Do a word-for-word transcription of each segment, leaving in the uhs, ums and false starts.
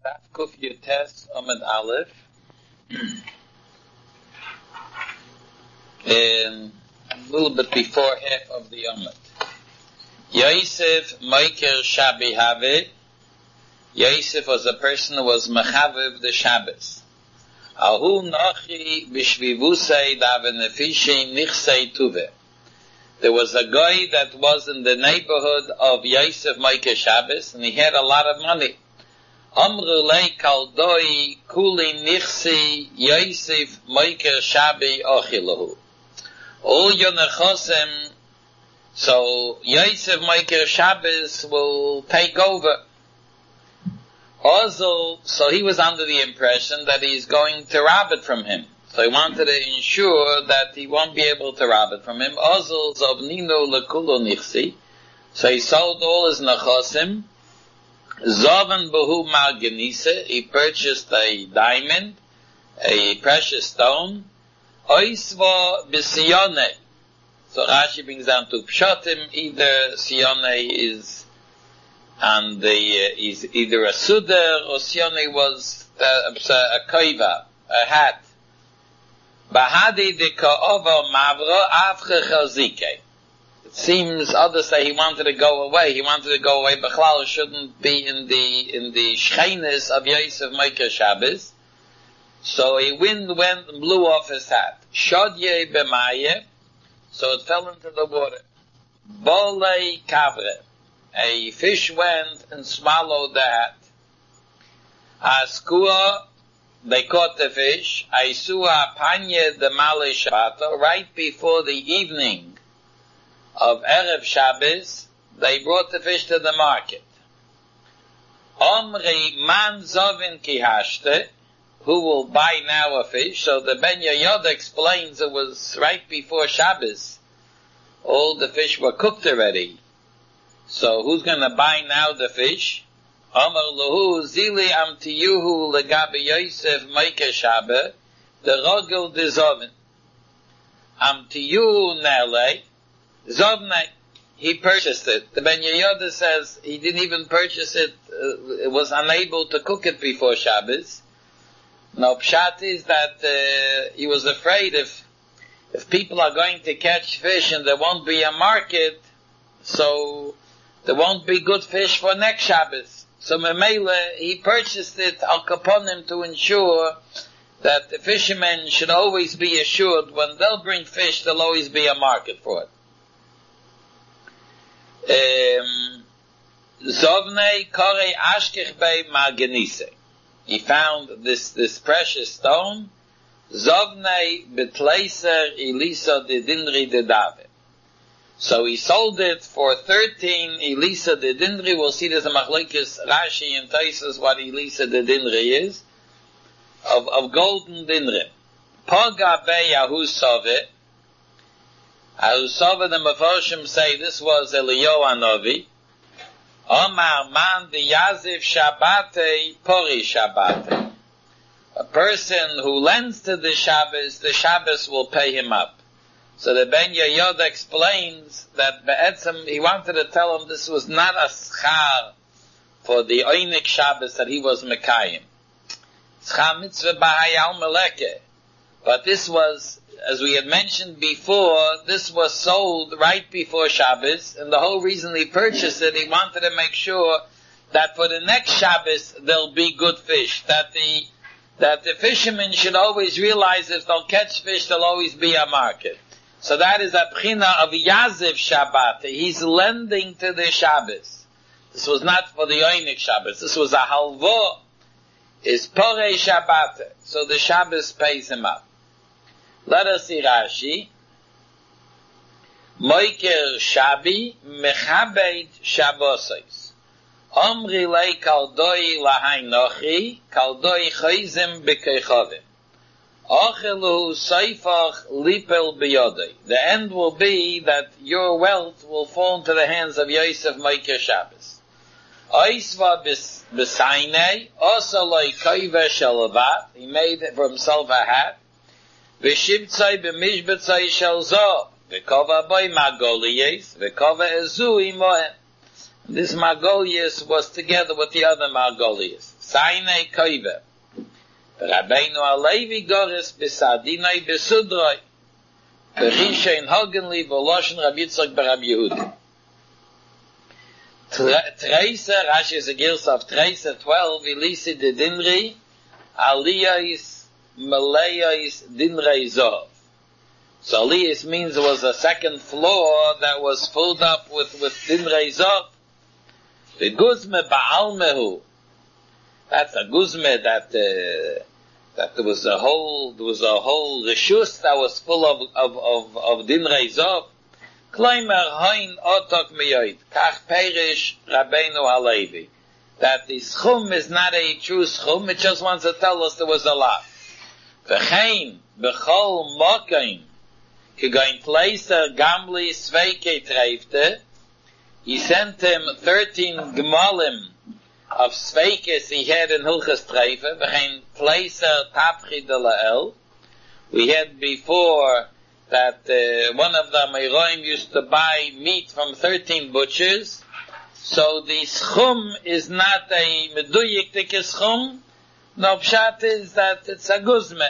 Daf Kuf Yutes Amud Aleph. And a little bit before half of the Amud. Yosef Meiker Shabi Have. Yosef was a person who was Mechaviv the Shabbos. Ahu Nachi Bishvivusei Davenefishin Nichsei Tuve. There was a guy that was in the neighborhood of Yosef Meiker Shabbos, and he had a lot of money. Amru lei kaldoi kuli nichsi Yosef Meiker Shabi Ochilahu. All your nechosem, so Yosef Meiker Shabbos will take over. Also, so he was under the impression that he's going to rob it from him. So he wanted to ensure that he won't be able to rob it from him. Also, zovnino lekulo nichsi. So he sold all his nechosim. Zovan behu margenise. He purchased a diamond, a precious stone. Oisva b'siyone. So Rashi brings down to pshatim. Either siyone is and the uh, is either a suder or siyone was uh, a koiva, a hat. Bahadi de ka'ova mavro afche chazike. It seems others say he wanted to go away. He wanted to go away. Bechlal shouldn't be in the in the shcheines of Yosef Meiker Shabbos. So a wind went and blew off his hat. Shodye b'maye. So it fell into the water. Bolei kavre. A fish went and swallowed the hat. Askua. They caught the fish. Aisua panye de male Shabbat. Right before the evening of Erev Shabbos, they brought the fish to the market. Omri man zovin kihashte. Who will buy now a fish? So the Ben Yoda explains it was right before Shabbos. All the fish were cooked already. So who's going to buy now the fish? Amar lahu zili amtiyuhu legabe Yosef Meiker Shabbos the rogel de zovin. Amtiyuhu nele zovne. He purchased it. The Ben Yehoyada says he didn't even purchase it. Uh, was unable to cook it before Shabbos. Now pshat is that uh, he was afraid if if people are going to catch fish and there won't be a market, so there won't be good fish for next Shabbos. So Memele, he purchased it al kaponim to ensure that the fishermen should always be assured when they'll bring fish, there'll always be a market for it. Um, Zovnei kore ashkech bei margenise. He found this, this precious stone. Zovnei betleiser ilisa de dinri de dave. So he sold it for thirteen Elisa de Dinri. We'll see there's a machlekes Rashi and Taisus what Elisa de Dinri is. Of, of golden Dinri. Paga be Ahusove. Ahusove, the Mefarshim say this was Eliyahu Hanavi. Omar man de Yazif Shabbate Pori Shabbate. A person who lends to the Shabbos, the Shabbos will pay him up. So the Ben Yehoyada explains that Be'etzim, he wanted to tell him this was not a schar for the Oynik Shabbos that he was Mekayim. Schar mitzvah b'hayal meleke. But this was, as we had mentioned before, this was sold right before Shabbos, and the whole reason he purchased it, he wanted to make sure that for the next Shabbos there'll be good fish, that the that the fishermen should always realize if they'll catch fish, there'll always be a market. So that is a b'china of Yaziv Shabbat. He's lending to the Shabbos. This was not for the Oynik Shabbos. This was a halvo. Is Porei Shabbat. So the Shabbos pays him up. Let us see Rashi. Moiker Shabi mechabed Shabbosos. Omri lei kaldoi lahai nochi kaldoi chayzim b'keichovim. The end will be that your wealth will fall into the hands of Yosef Meiker Shabbos. He made for himself a hat. This Margolius was together with the other Margolius. Zaynei Koive. Rabbeinu Alevi Goris Bisadinai Besudroi. Berisha in Hogenli Voloshen Rabbi Yitzchak Barab Yehudi. Treiser, Rashi is a girs of Treiser twelve, Ilisi de Dinri, Aliyahis, Malayahis, Dinrei Zov. So Aliyahis means there was a second floor that was filled up with, with Dinrei Zov. The Guzme Ba'almehu. That's a Guzme that, uh, that there was a whole, there was a whole Rishus that was full of, of, of, of Dinrei Zov. Kleimer Hain Otok Miyoid, Kach Perish Rabbeinu Halevi. That the schum is not a true schum, it just wants to tell us there was a lot. V'chein, B'chol Mokain, Kegoin Pleiser Gamli Sveike Treifte, he sent him thirteen Gmalim of Sveikes he had in Hilchas Treife, V'chein Pleiser Tapchi de Lael. We had before that uh, one of the Meiroim used to buy meat from thirteen butchers. So the schum is not a meduyik dik schum. No, pshat is that it's a guzme.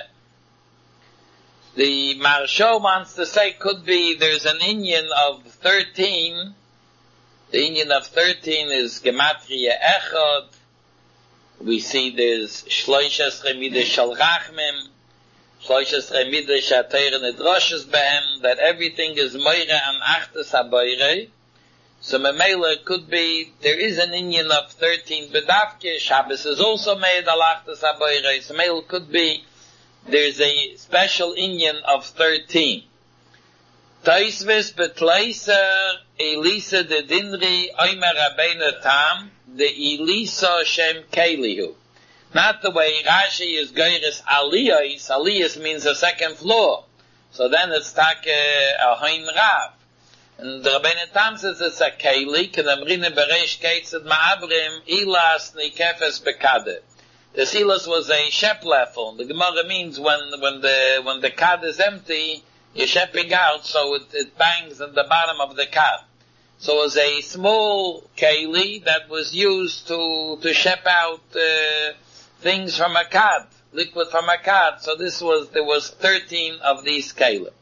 The Maharsha wants to say could be there's an inyan of thirteen. The inyan of thirteen is Gematria Echad. We see there's Shloishes Remide Shal Rachmim. Shloishes Remide Shateir Nedroshes Behem, that everything is Meire and Achtes HaBoire. So Memela could be, there is an inyan of thirteen Bedavke, Shabbos is also made Al Achtes HaBoire. So Memela could be, there's a special inyan of thirteen. Taisves Betleiser Elisa de Dinri Oimer Rabbeinu Tam de Elisa Shem Kelihu. Not the way Rashi is Geiris Aliyahis. Aliyahis means a second floor. So then it's tak a Hain Rav. And the Rabbeinu Tam says it's a Keli, Kedamrine Bereish Keitzed Ma'abrim, Ilas Nikefes Bekade. The Silas was a shep level. The Gemara means when, when the, when the cad is empty, you're shepping out, so it, it bangs at the bottom of the cad. So it was a small Keli that was used to, to shep out, uh, things from a cad, liquid from a cad. So this was, there was thirteen of these kelim.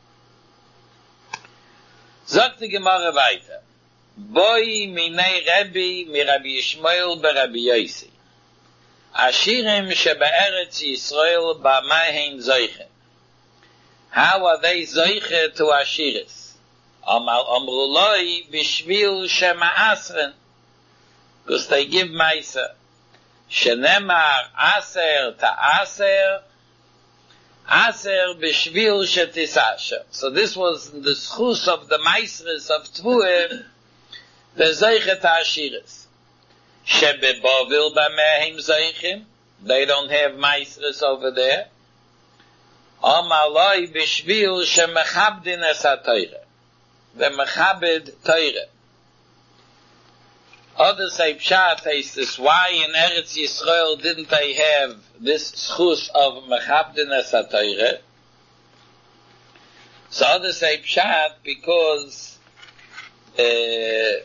Sagt die Gemara weiter. Boi minei Rebbe mi Rabbi Yishmael be Rabbi Yossi. Ashirim shebe'eretz Yisrael ba'mahen zoiche. How are they zoiche to Ashiris? Amal amruloi bishvil shema'asren. Because they give Maisa. Shenemar aser ta'aser, aser b'shvil shetisasher. So this was the schus of the maisres of Tvueh, the zeichet ha'ashiris. Shebebovil b'mehim zeichim, they don't have maisres over there. Amaloi b'shvil shemechabdin es ha'toire, the mechabed toire. Others say Pshat is this, why in Eretz Yisrael didn't they have this schus of Mechabdin es HaTorah? So others say Pshat because uh,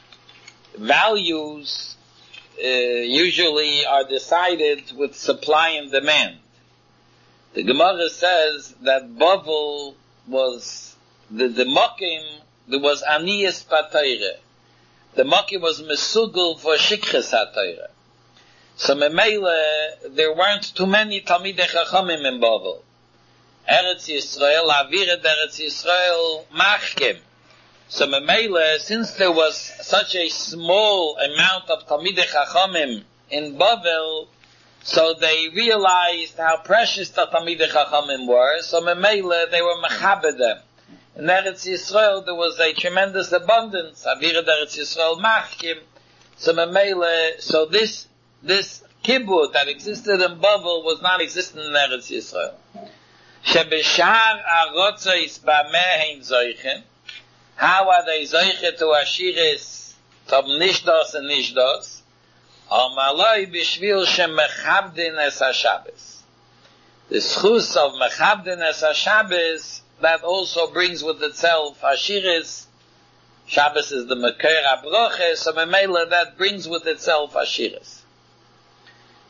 values uh, usually are decided with supply and demand. The Gemara says that Bavel was, the, the Mokim, there was Aniyas B'Torah. The Maki was mesugel for Shikhes HaTorah. So Memele, there weren't too many Talmidei Chachamim in Bavel. Eretz Yisrael, Aviret Eretz Yisrael, Machkim. So Memele, since there was such a small amount of Talmidei Chachamim in Bavel, so they realized how precious the Talmidei Chachamim were, so Memele, they were Mechabed them. In Eretz Yisrael, there was a tremendous abundance. Avirat Eretz Yisrael Machkim. So Memele, so this, this kibbut that existed in Bavel was not existent in Eretz Yisrael. Shebeshar arotzois b'mehein zoichen. How are they zoiche to Ashiris, Tom Nishdos and Nishdos? Amaloi b'shvil shemechabdin es ha-Shabbos. The schus of mechabdin es ha-Shabbos, that also brings with itself Ashiris. Shabbos is the Meker HaBroche, so Memela that brings with itself Ashiris.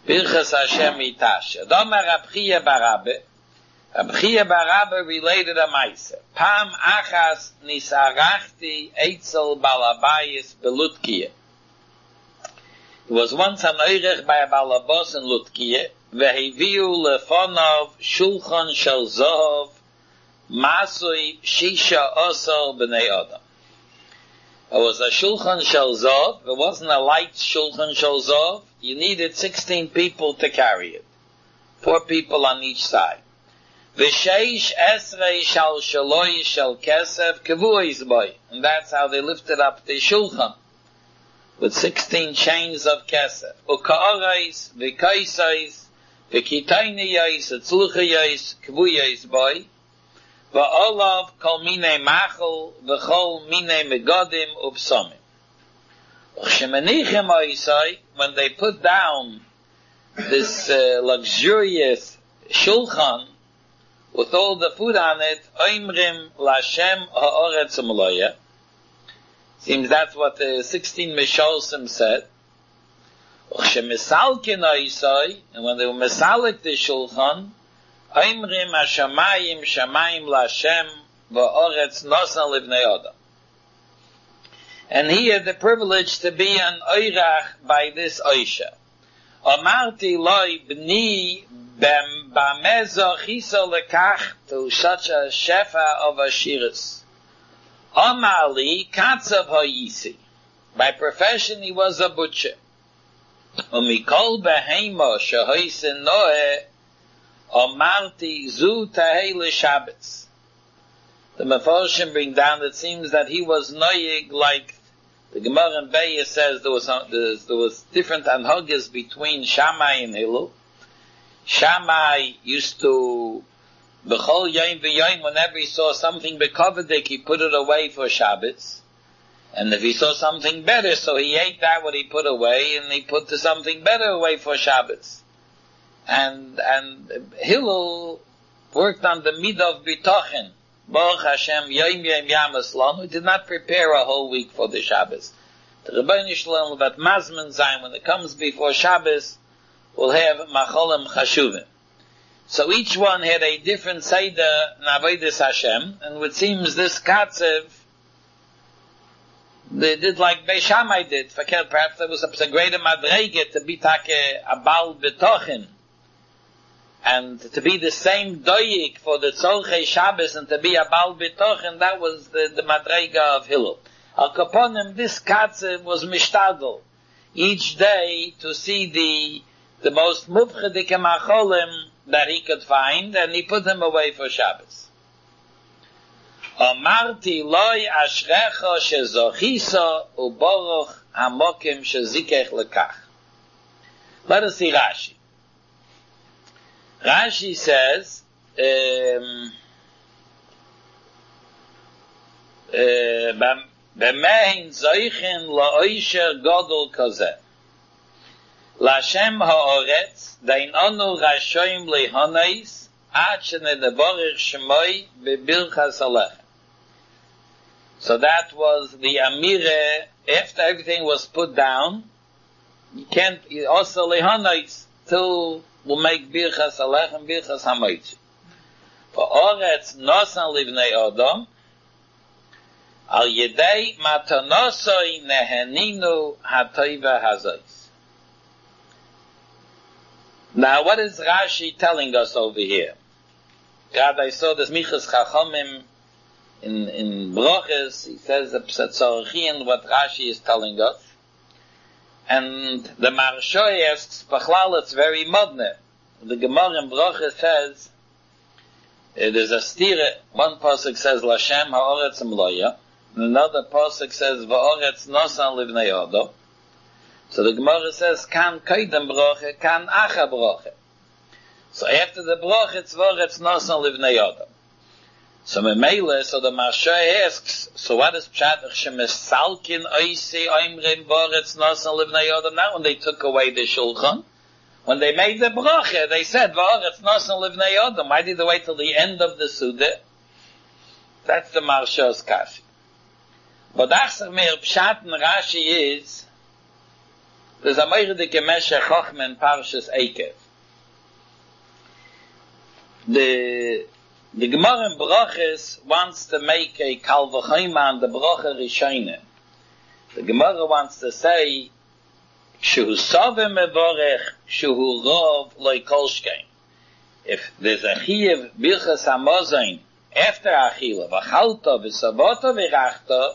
Birchas Hashem Itasha. Domer Rabchia Barabe. Rabchia Barabe related a Maise. Pam Achas Nisarachti Eitzel Balabayis Belutkiye. He was once an Oirech by a Balabos in Lutkiye. Vehiviu lefonov Shulchan Shel Zohov Masui Shisha Osel B'nei Adam. It was a Shulchan Shel Zohov. It wasn't a light Shulchan Shel Zohov. You needed sixteen people to carry it. Four people on each side. V'sheish esrei shal shaloi shel kesef kevuis boy. And that's how they lifted up the Shulchan. With sixteen chains of kesef. U'ka'orais, v'kaisais, v'kitayniyais, etzluchiyais, kevuyais boy. V'olav kol minei machel, v'chol minei megodim upsomim. When they put down this uh, luxurious shulchan with all the food on it, oimrim lashem ha'oretz u'mloya. Seems that's what the sixteen Mishalsim said. And when they were mesalik the shulchan, oimrim hashamayim shamayim lashem va'oretz nosan livnei adam. And he had the privilege to be an oirach by this oisha. Amarti loy b'ni b'mezo chiso lekach to such a shefa of ashiris. Amali katzav ha'yisi. By profession he was a butcher. Umikol behema shehoisin noe amarti zu tahei l'shabbos. The Mefarshim bring down that it seems that he was noyig like the Gemara in Beis says there was there was different anhagas between Shammai and Hillel. Shammai used to b'chol yom v'yom, whenever he saw something bekovedik, he put it away for Shabbos. And if he saw something better, so he ate that what he put away, and he put something better away for Shabbos. And and Hillel worked on the midah of bitochen. Baruch Hashem, Yom Yom Yamas Lanu, did not prepare a whole week for the Shabbos. The Rebbeinu Shalom, that Mazman Zayin, when it comes before Shabbos, will have Macholim Chashuvim. So each one had a different Seder Navodas Hashem, and it seems this Katzev, they did like Beis Shammai did. Perhaps there was a greater Madrege to be take a Baal B'tochin, and to be the same doyik for the Tzolchei Shabbos and to be a Baal B'tochen, that was the, the Madrega of Hillel. Al Kaponim, this Katzev was mishtadel. Each day to see the the most mubchedike macholim that he could find, and he put them away for Shabbos. Amarti loy ashrecha shezochisa ubaruch hamokim shezikech lekach. Let us see Rashi. Rashi says, um, B'mehin zoichin la'oisher godol kazeh. L'Hashem ha'oretz, dain onu rashoim le'honais, ad shenedevorich shemoi bebirchas alechem. So that was the Amire, after everything was put down, you can't, also le'honais, till we'll make birchas alechem, birchas hamoitzi. For oretz nosan livnei odom, al yedei matanosoi neheninu hatoiva hazois. Now, what is Rashi telling us over here? God, I saw this Michas Chachamim in in Broches. He says the Psatzorchian what Rashi is telling us. And the Marshoy asks, Bachlal, it's very modern. The Gemara in Broches says, it is a stira. One pasuk says, L'Hashem ha'oretz mloya. And another pasuk says, Va'oretz nosan livnei odom. So the Gemara says, Kan koidem broche, kan acha broche. So after the broche, it's Va'oretz nosan livnei odom. So Memele, so the Marshoy asks, so what is Pshat? Shemesalkin oisi oimrim Va'oretz nosan livnei odom. Now when they took away the Shulchan, when they made the broche, they said, Va'oretz nosan livnei odom. Why did they wait till the end of the Suda? That's the Marshoy's kashi. But Achsar Meir Pshat and Rashi is, There's a Meirdik Meshech Chochmah in Parshas Eikev. The the Gemara in Brachos wants to make a Kal V'chomer on the Bracha Rishayna. The Gemara wants to say, Shehu Sovim Mevorech, Shehu Rov Loi Kolshkein. If there's a Chiyuv Birchas HaMozain after Achila, V'chalta V'savota V'rachta,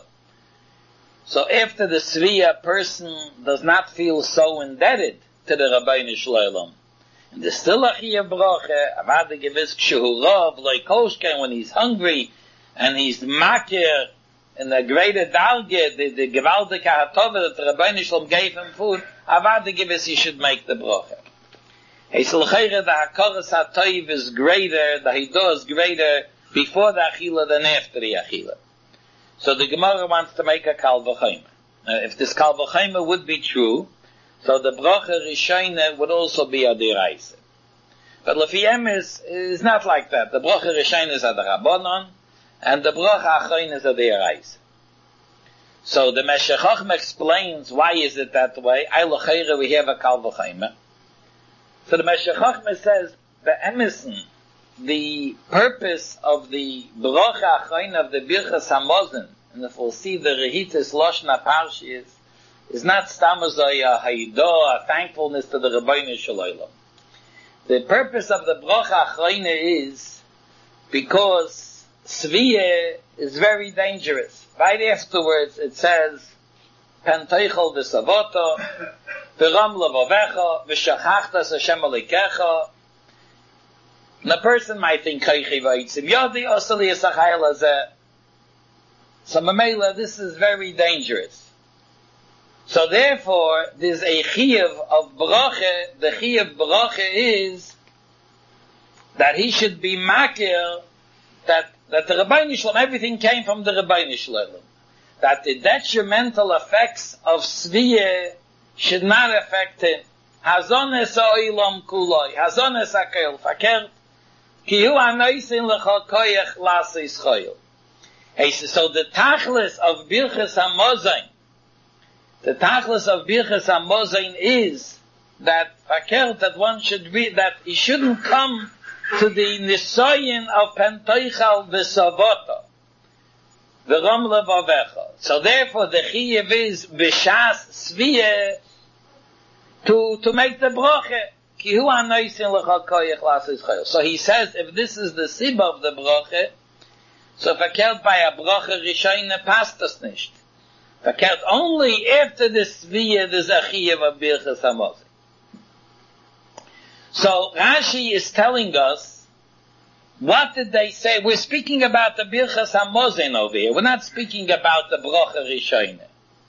so after the Sviya, person does not feel so indebted to the Rabbeinu Shloilem. And there's still a Chiyuv Bracha, Avada Gewiss Shehu Rov Loi Kolshkein, when he's hungry, and he's makir, in the greater Dalge, the, the Gewaldige Hatove that the Rabbeinu Shalom gave him food, Avada Gewiss he should make the Bracha. He said, the Hakaras HaToiv is greater, the Hidah is greater before the Achila than after the Achila. So the Gemara wants to make a Kal V'chomer. Uh, if this Kal V'chomer would be true, so the Bracha Rishayna would also be a Deraisa. But Lefiyem is, is not like that. The Bracha Rishayna is a Rabbanon, and the Bracha Achayna is a Deraisa. So the Meshech Chochmah explains why is it that way. I L'cheira we have a Kal V'chomer. So the Meshech Chochmah says, the Emerson, the purpose of the Bracha Achayna of the Birchas HaMozain, and if we'll see the Rehitas Loshna Parshas, is not Stamazaya Haidah, a thankfulness to the Rabbeinu Shloilem. The purpose of the Bracha Achayna is because Sviya is very dangerous. Right afterwards it says, Pen Teichel V'Savoto, V'ram Levavecha, V'shachachtas Hashem Alikecha. And a person might think, Kaychi V'yitzim Yodi, Osali Yisachayel Hazeh. So Mamela, this is very dangerous. So therefore, there's a Chiyuv of Bracha. The Chiyuv Bracha is that he should be makir, that, that the Rabbeinu Shalom, everything came from the Rabbeinu Shalom. That the detrimental effects of Sviya should not affect him. Hazones ha'olam kuloi, hazones ha'koil fakert, ki hu ha'noisin lecha koyach lasis choyel. He says, so the tachlis of Birchas HaMozain, the tachlis of Birchas HaMozain is that fakert, that one should be, that he shouldn't come to the nisoyin of pentoichal v'savota, v'ram levavecha. So therefore the chiyuv is b'shas sviyah, to, to make the bracha. Ki hu ha'noisin lecha koyach lasis chayil. So he says, if this is the sibba of the bracha, so verkehrt by a bracha rishayna passt das nicht. Verkehrt only after the sviyah, there's a chiyuv of Birchas HaMozain. So Rashi is telling us, what did they say? We're speaking about the Birchas HaMozain over here. We're not speaking about the bracha rishayna.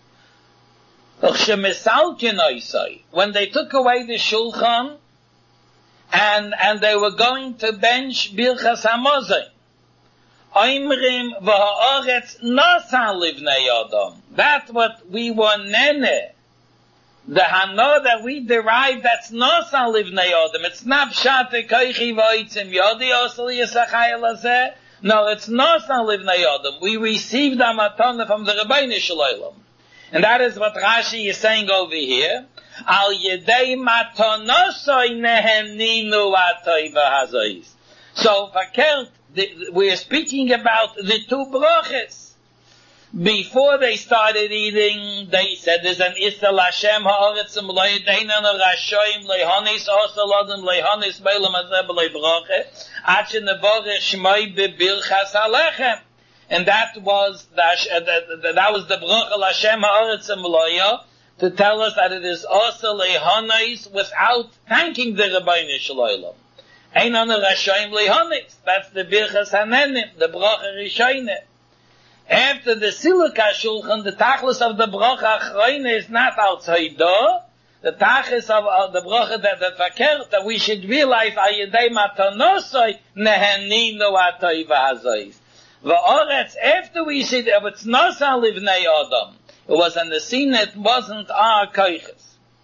When they took away the shulchan, and, and they were going to bench Birchas HaMozain, Oimrim v'ha'aretz nasa livnei Adam. That's what we were nene. The hana that we derived, that's nasa livnei Adam. It's not pshat koichi v'oitzim yodi osli yisachayel hazeh. No, it's nasa livnei Adam. We received a matana from the Rabbeinu Shloilem. And that is what Rashi is saying over here. Al yedei matanosoi nehemninu atoi v'hazois. So, fakert, we are speaking about the two brachas. Before they started eating, they said there's an Isra Hashem ha'aretzim lo'yedeinan ha'rashoyim le'honis osaladim le'honis beilam hazeh b'lei bracha ad shenevorech shmoi bebirchas halechem. And that was the, that, that was the bracha Hashem ha'aretzim lo'ya, to tell us that it is also le'honis without thanking the Rabbeinu Shloilem. Einan ha'rashoyim le'honis. That's the birchas hanenim, the bracha rishayna. After the Silika Shulchan, the tachlis of the bracha achrayna is not outside door. The tachlis of uh, the bracha that that fakert, that we should realize ayedei matanosoi neheninu atoi v'hazois. V'oretz, after we said if it's nosa livnei Adam, it was in the scene, it wasn't our koiches.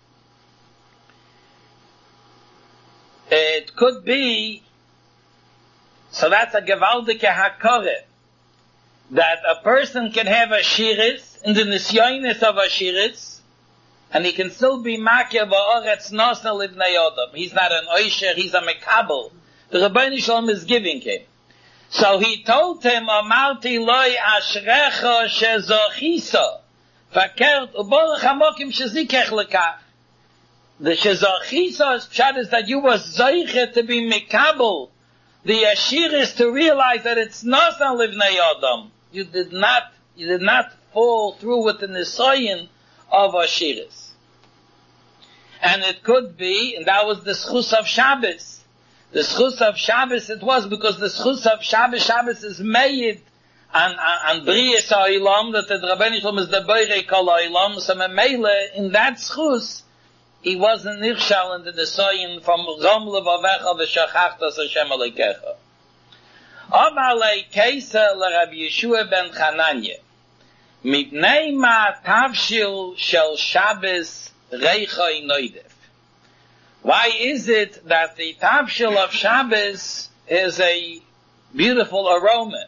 It could be, so that's a gewaldike hakore, that a person can have a shiris, in the nisyonis of a shiris, and he can still be makir va'oretz nosna livnei Adam. He's not an oisher, he's a mekabel. The Rebbeinu Shalom is giving him. So he told him, Amarti loi ashrecha shezochisa, fakert uborach hamokim shezikech lekach. The shezochisa is pshat is that you was zoiche to be mekabel. The yashir is to realize that it's not on livnei Adam. You did not, you did not fall through with the nisayin of ashiris. And it could be, and that was the schus of Shabbos. The schus of Shabbos it was because the schus of Shabbos, Shabbos is made on, on, on Briyas HaOlam, that the Rebbeinu Shalom is the Boirei Kol HaOlam, so Memele, in that schus, he wasn't nirshal in the nisayin from Rom Levavecha v'shachachtas Hashem Aleikecha. Amar lei Keisa l'Rabbi Yeshua ben Chananya, mipnei ma tavshil shel Shabbos reicha noidef. Why is it that the tavshil of Shabbos is a beautiful aroma?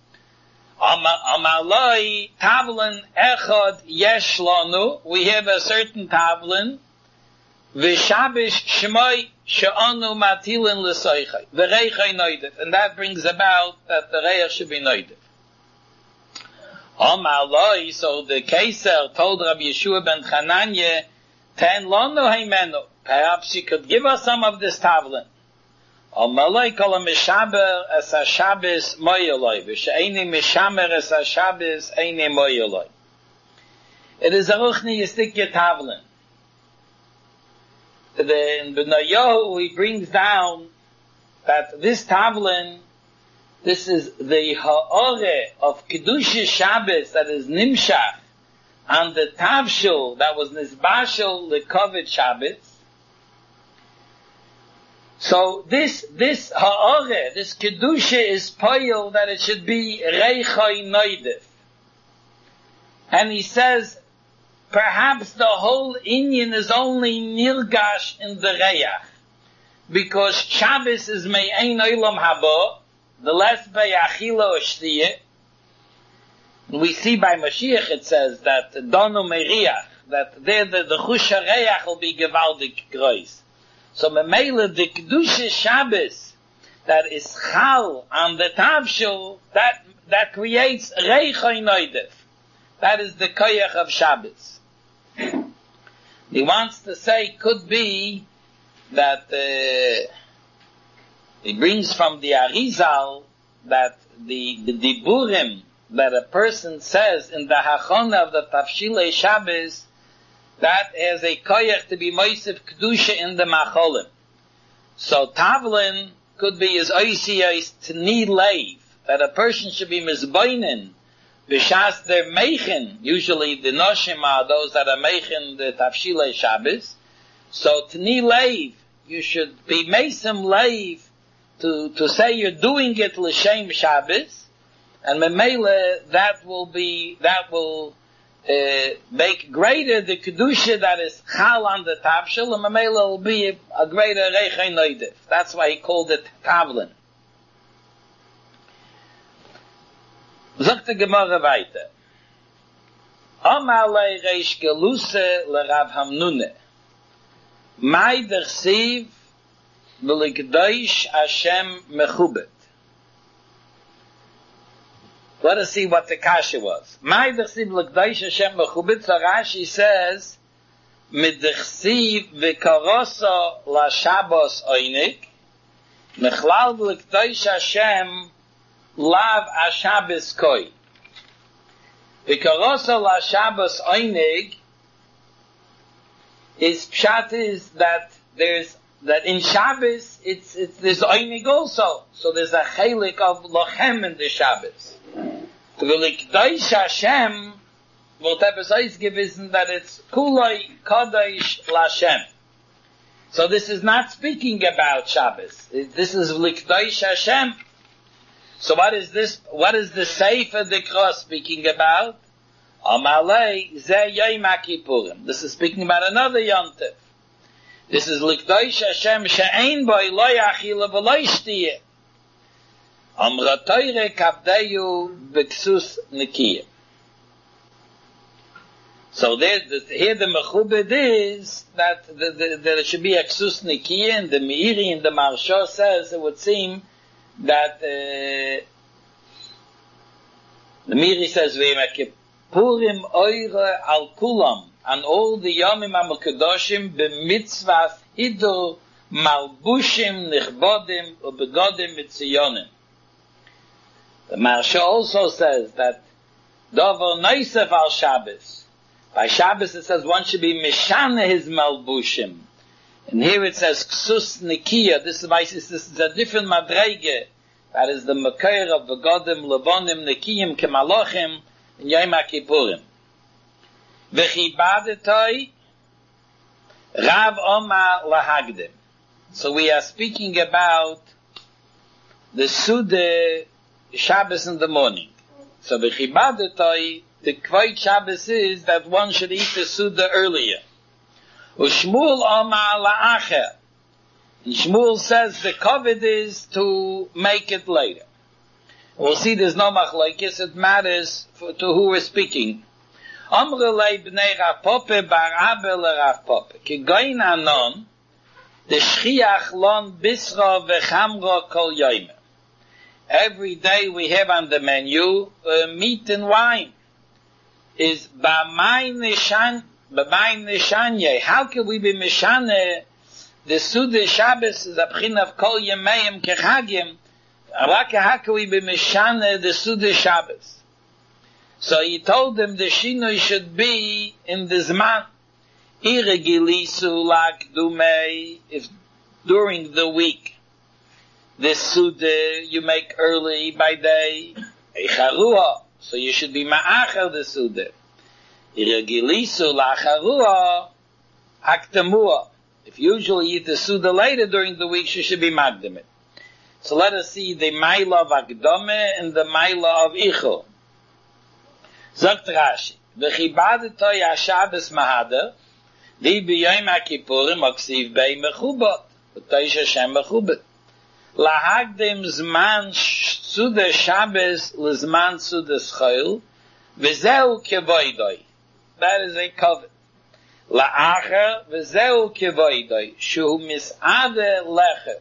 Amar lei tavlin echad yesh lanu, we have a certain tavlin, v'Shabbos shmoi she'anu matilin l'soichai, v'reichai noidef, and that brings about that the reich should be noidef. Amar loi, so the Keser told Rabbi Yeshua ben Chananya, ten lanu heimenu, perhaps you could give us some of this tavlin. Amar loi kol ha-mishaber es ha-Shabbos moyeloi, v'she'eini mishamer es ha-Shabbos eini moyeloi. It is a ruchni yistikya tavlin. In Benayahu, he brings down that this tavlin, this is the ha'ore of Kedusha Shabbos that is nimshach, and the tavshil that was nisbashil lekovet Shabbos. So this, this ha'ore, this Kedusha is poyel that it should be reichai noidef. And he says, perhaps the whole inyan is only nirgash in the reyach, because Shabbos is me'ein olam haba, the less by achila or shtiyah. We see by Mashiach it says that donu meriach, that there the, the chusha reyach will be gewaldig grois. So memela the kedusha Shabbos that is chal on the tavshil, that that creates reichai noidef. That is the koyach of Shabbos. He wants to say, could be that uh, he brings from the Arizal that the, the diburim that a person says in the hachona of the Tafshilei Shabbos, that has a koyach to be moisef kedusha in the macholim. So tavlin could be his oisiyos to need leiv, that a person should be mizboinen b'shas their meichen, usually the noshim are those that are meichen the Tafshilei Shabbos. So tni leiv, you should be meisem leiv to, to say you're doing it l'shem Shabbos, and memele that will be, that will uh, make greater the kedusha that is chal on the tavshil, and memele will be a, a greater reichai noidef. That's why he called it tavlin. Sagt die Gemara weiter. Amar lei reish geluse le Rav Hamnune. Mai der siv v'likdaish Hashem mechubet. Let us see what the kasha was. Mai der siv v'likdaish Hashem mechubet. So Rashi says, mit der siv v'karosa la Shabbos oinik, mechlal v'likdaish Hashem Lav Ashabes Koi. V'karosa la Shabbos Oinig is pshat is that there's that in Shabbos it's it's there's Oinig also, so there's a chelik of lochem in the Shabbos. V'likdaish Hashem what Ebesois given that it's kuloi kadosh lashem. So this is not speaking about Shabbos. This is v'likdaish Hashem. So what is this, what is the Sefer the cross speaking about? Amalei ze Yom HaKippurim. This is speaking about another Yom Tov. This is Likdosh Hashem she'ein boi lo yachila v'lo yishtiyeh. Amra Teire kavdeyu b'ksus nikiyeh. So there, the, here the mechubed is that the, the, there should be a ksus nikiya, and the Meiri and the Maharsha says it would seem that uh, the Meiri says ve'im purim oire al kulam, and all the yomim ha'mekadoshim b'mitzvah hidur malbushim nichbodim u'begodim mitziyonim. The Maharsha also says that davar noisef al Shabbos. By Shabbos it says one should be mishana his malbushim. And here it says ksus nikiya. This is, this is a different madrege. That is the makir of begodim levonim nikiyim kemalachim in Yom HaKippurim. V'chibadetoi Rav Omar lahagdim. So we are speaking about the Suda Shabbos in the morning. So v'chibadetoi, the Kvod Shabbos is that one should eat the Suda earlier. Ushmuel Omar la'acher. And Shmuel says the covet is to make it later. We'll see there's no machlokes, it matters for, to who we're speaking. Amre lei b'nei Rav Pope bar Abel Rav Pope. Ki goyin anon, the shchiach lon bisra v'chamra kol yoyme. Every day we have on the menu uh, meat and wine. Is b'may nishan, b'may nishanye. How can we be mishane? The Suda Shabbos is a b'chin of kol yemeim kechagim. How can we be mishane the Suda Shabbos? So he told them the shinoi should be in the zman. Iregilisu lakdumei, if during the week the Suda you make early by day, echaruah. So you should be ma'achar the Suda. Iregilisu lacharua haktamua. If usually you eat the Suda later during the week, you should be magdamit. So let us see the Maila of Akdome and the Maila of Ichel. Zogt Rashi, V'chibadetoi ha-Shabbos mahader, di b'yom HaKippurim oksiv bei mechubot, v'toish Hashem mechubot. Lahagdim zman Suda Shabbos l'zman Suda Schoil, v'zeu kevoidoi. That is a covet. La'acher v'zeu kevoidoi, shu mis'ade lecher.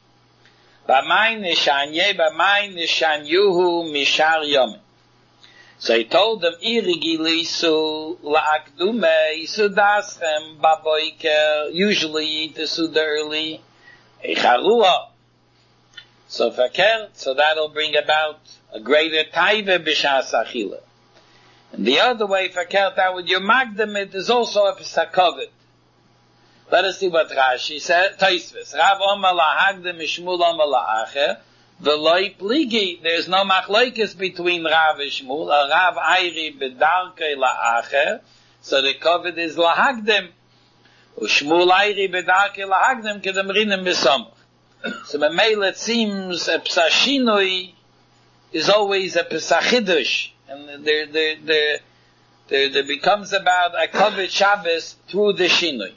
B'may nishanye, b'may nishanyuhu mishar yomim. So he told them, irigilisu la'akdume, isudaschem baboiker, usually eat the Suda early, echaruah. So fakir, so that'll bring about a greater taiva b'shas achila. And the other way, fakir, that with your magdamit is also a pesakovet. Let us see what Rashi said. Taisvis. Rav Omar lahagdim Shmuel Omar la'acher. V'loi pligi. There's no machlokes between Rav and Shmuel. Rav Ayri bedarkei la'acher. So the covet is lahagdim. U'Shmuel Ayri bedarkei lahagdim kedamrinim b'samach. So Mamela, it seems a psashinoi is always a pesachidush. And there, there, there, there, there becomes about a covet Shabbos through the shinoi.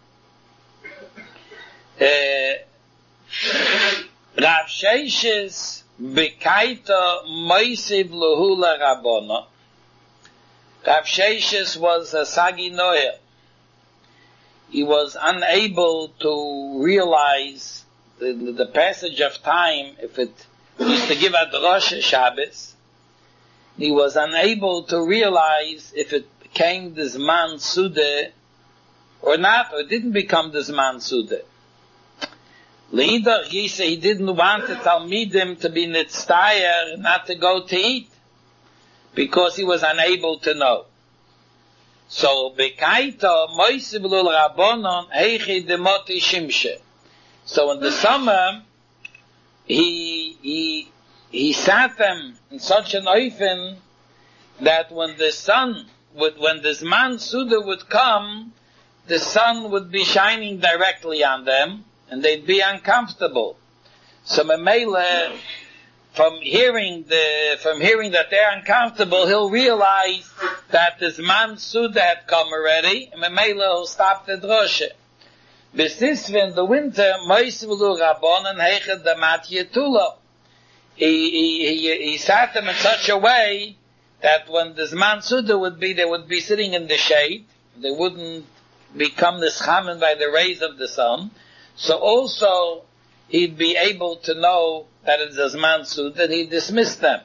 Uh, Rav Sheishes bekaita moisiv lohula rabona. Rav Sheishes was a sagi noyer. He was unable to realize the, the passage of time. If it used to give a drosha Shabbos, he was unable to realize if it became the Zman Suda or not, or it didn't become the Zman Suda. Leidach Yisa, he didn't want the Talmidim to be nitztayer, not to go to eat, because he was unable to know. So, Bekaita, Moisiv Lul Rabbonon, Heichi Demoti Shimshe. So in the summer, he, he, he sat them in such an oifen that when the sun would, when the Zman Suda would come, the sun would be shining directly on them, and they'd be uncomfortable. So Mamela, from hearing the, from hearing that they're uncomfortable, he'll realize that the Zman Suda had come already, and Mamela will stop the droshe. Besisve in the winter, Moisvulu Rabbonon Heichet Damat Yetula. He, he, he, he sat them in such a way that when the Zman Suda would be, they would be sitting in the shade, they wouldn't become nischamen by the rays of the sun, so also he'd be able to know that it's a Zman Suda, that he dismissed them.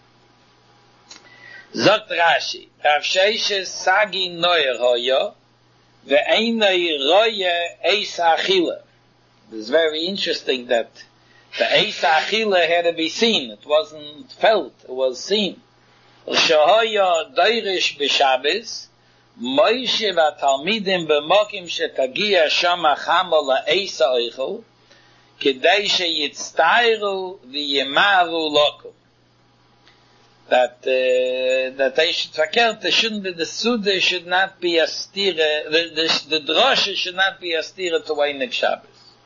Zogt Rashi, Rav Sheishes Sagi Noyer Hoyo, Ve'einai Roye Eis Achila. It's very interesting that the Eis Achila had to be seen. It wasn't felt, it was seen. Shehoyo Doirish B'Shabbos, Moshe v'Talmidim b'mokim shetagia shama chama la'eis ha'oichel, kedei sheyitztairu v'yemaru lokum. That, uh, that they should verkehrt, they shouldn't be, the Suda should not be a stira, the, the, the drosha should not be a stira to Weinig Shabbos.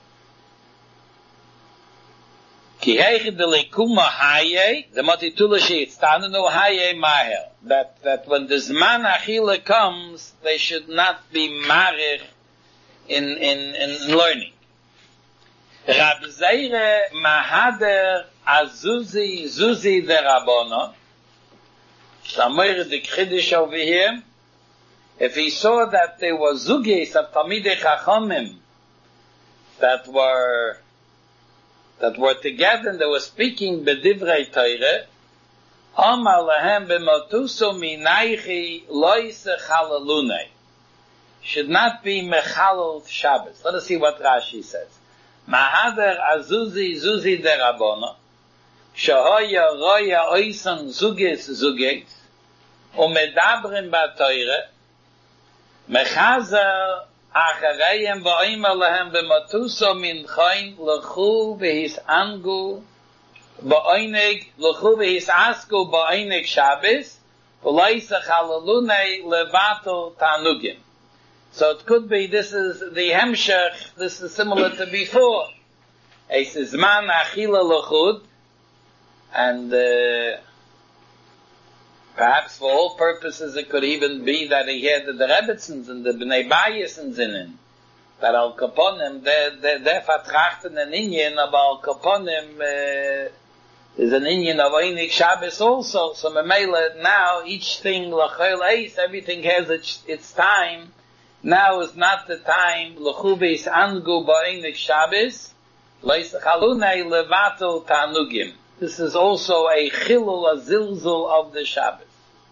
Ki heiche de lekuma haye, the matitula sheyitztanu haye maher. That, that when the Zman Achila comes, they should not be marich in, in, in learning. Rab Zeire Mahader Azuzi Zuzi de Rabbonon. Samoyer the Kiddush over here. If he saw that there were zugis of Talmidei Chachamim that were that were together and they were speaking b'divrei Torah, Amar lahem b'motuso minaychi loise chalalunei. Should not be mechalal Shabbos. Let us see what Rashi says. Mahader azuzi zuzi derabona. Shahoya roya oisan zugis zugis. Umedabrim ba'toire. Mechazer achareim v'oimer lahem b'motuso min choin lechu v'his angu ba'oinig lechu v'his asku ba'oinig Shabbos v'loise chalalunei levato tanugim. So it could be this is the hemshech, this is similar to before. Es zman achila lechud, and uh, perhaps for all purposes it could even be that he had the Rebbetzins and the Bnei Bayesins in him. That Al Kaponim, they're vertrachten an Inyan, but Al Kaponim uh, is an Inyan of Einik Shabbos also. So Memela, now each thing, L'chol Eis, everything has its, its time. Now is not the time, L'chubis Angu Ba'einik Shabbos, Leis Chalunei Levato Tanugim. This is also a chilul, a zilzul of the Shabbos.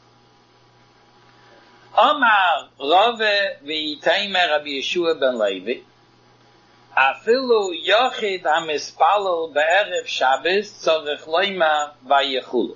Omar Rove v'yitaimer Rabbi Yeshua ben Levi, afilu yochid hamispalul be'erev Shabbos tzorech loima v'yechulu.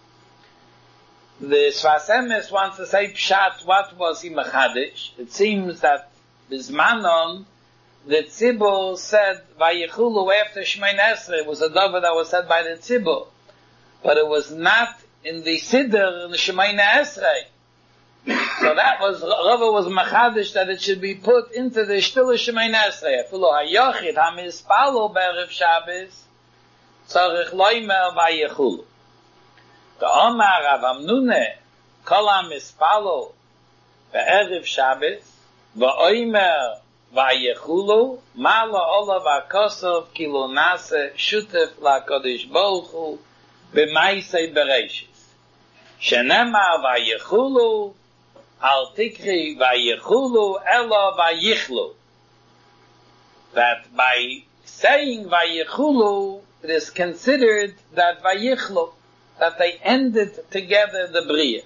The Sfas Emes wants to say pshat, what was he mechadish? It seems that Bizmanon, the Tzibur said vayechulu after Shemoneh Esrei. It was a davar that was said by the Tzibur, but it was not in the Siddur in the Shemoneh Esrei. So that was Rava was machadish that it should be put into the Shtila Shemoneh Esrei. Afilu hayochid hamispalo be'erev Shabbos tzarich loimer vayechulu. The Omar Rav Amnune kol hamispalo be'erev Shabbos va'oimer vayechulu mala olav akosov kilo nase shutef la'kodesh baruch hu b'maisei bereishis shenemar vayechulu al tikri vayechulu elo vayichlu. That by saying vayechulu it is considered that vayichlu, that they ended together the bria.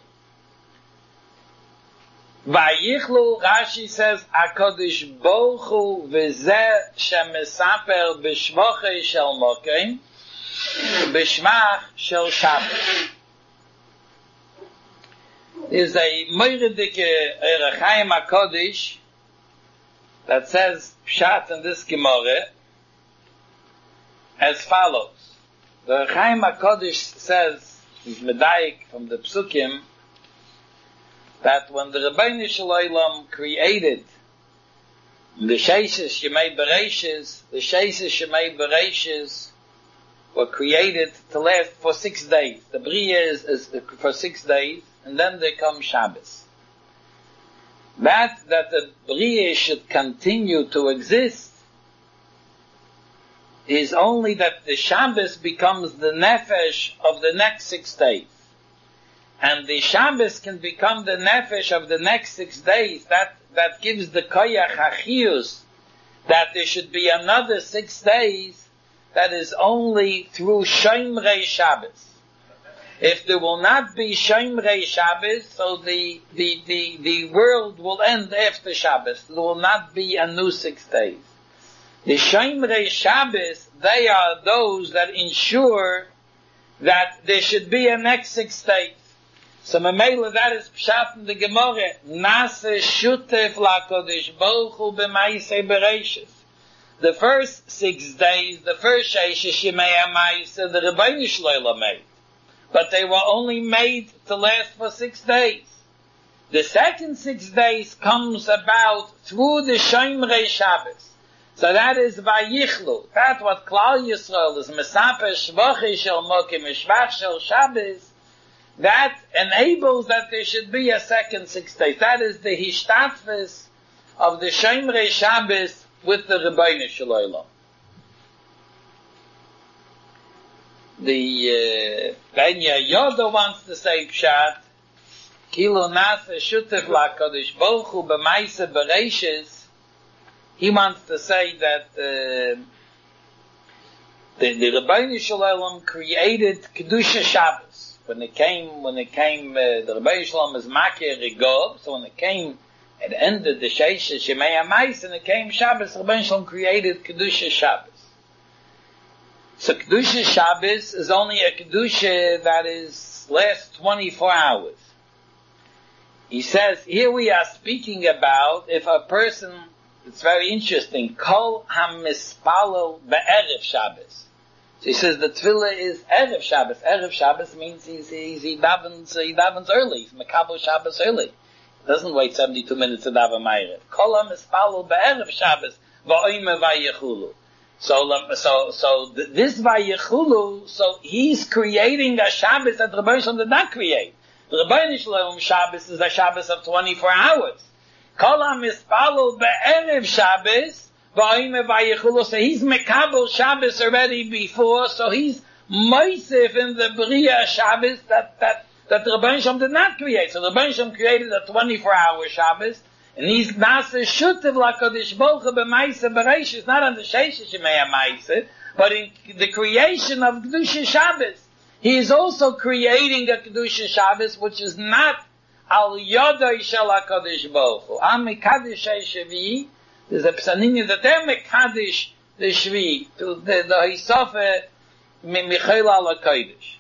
Vayichlu, Rashi says, HaKadosh Baruch Hu v'zeh shemesaper b'shmochei shel mokim b'shmach shel Shabbos. There's a Moiredike Orach Chaim HaKadosh that says pshat in this Gemara as follows. The Orach Chaim HaKadosh says, is medayik from the Psukim, that when the Rebbeinu Shel Olam created the Sheises Shemei Bereishis, the Sheises Shemei Bereishis were created to last for six days. The Bria is, is for six days, and then there comes Shabbos. That, that the Bria should continue to exist is only that the Shabbos becomes the nefesh of the next six days. and the Shabbos can become the nefesh of the next six days, that, that gives the koyach hachius, that there should be another six days, that is only through Shomrei Shabbos. If there will not be Shomrei Shabbos, so the, the, the, the world will end after Shabbos. There will not be a new six days. The Shomrei Shabbos, they are those that ensure that there should be a next six days. So Mamela, that is Pshat in the Gemara. Nase shutef lakodesh Baruch Hu b'maisei bereishis. The first six days, the first Sheish Shemei HaMaisa, the Rebbeinu Shloila made. But they were only made to last for six days. The second six days comes about through the Shomrei Shabbos. So that is Vayichlu. That's what Klal Yisrael is. Mesaper Shvochi Shel Mokim Mishvach Shel Shabbos. That enables that there should be a second six days. That is the Hishtatfus of the Shomrei Shabbos with the Rebbeinu Shloila. The Ben Yehoyada wants to say Pshat, Kilo Nase Shutef LaKadosh Baruch Hu b'maisa bereishis. He wants to say that uh, the, the Rebbeinu Shloila created Kedusha Shabbos. When it came, when it came, uh, the Rebbeinu Shloila is Makir Rigov, so when it came, it ended the Sheish Shemei HaMais, and it came Shabbos, the Rebbeinu Shloila created Kedusha Shabbos. So Kedusha Shabbos is only a Kedusha that is lasts twenty-four hours. He says, here we are speaking about if a person, it's very interesting, Kol HaMispalel Be'erev Shabbos. So he says the Tefillah is Erev Shabbos. Erev Shabbos means he's, he's, he davens, he davens early. He's Mekabel Shabbos early. He doesn't wait seventy-two minutes to daven Ma'ariv. Kol HaMispalel Be'erev Shabbos Va'oime Vayechulu. So, so, so, this Vayechulu, so he's creating a Shabbos that the Rebbeinu Shalom did not create. The Rebbeinu Shalom Shabbos is a Shabbos of twenty-four hours. Kol HaMispalel Be'erev Shabbos, Va'oime Vayechulu, so he's Mekabel Shabbos already before, so he's Moisef in the Bria Shabbos that, that, that the Rebbeinu Shalom did not create. So the Rebbeinu Shalom created a twenty-four hour Shabbos, and he's Nase Shutev LaKadosh Baruch Hu b'maisa bereishis, not on the Sheish Shemei HaMaisa, but in the creation of Kedusha Shabbos. He is also creating a Kedusha Shabbos, which is not Al Yodai Shel HaKadosh Baruch Hu. Am Mekadosh Shvi, there's a Psanini that they're Mekadosh the Shvi, to the, the Hisofe Michael Al HaKadosh.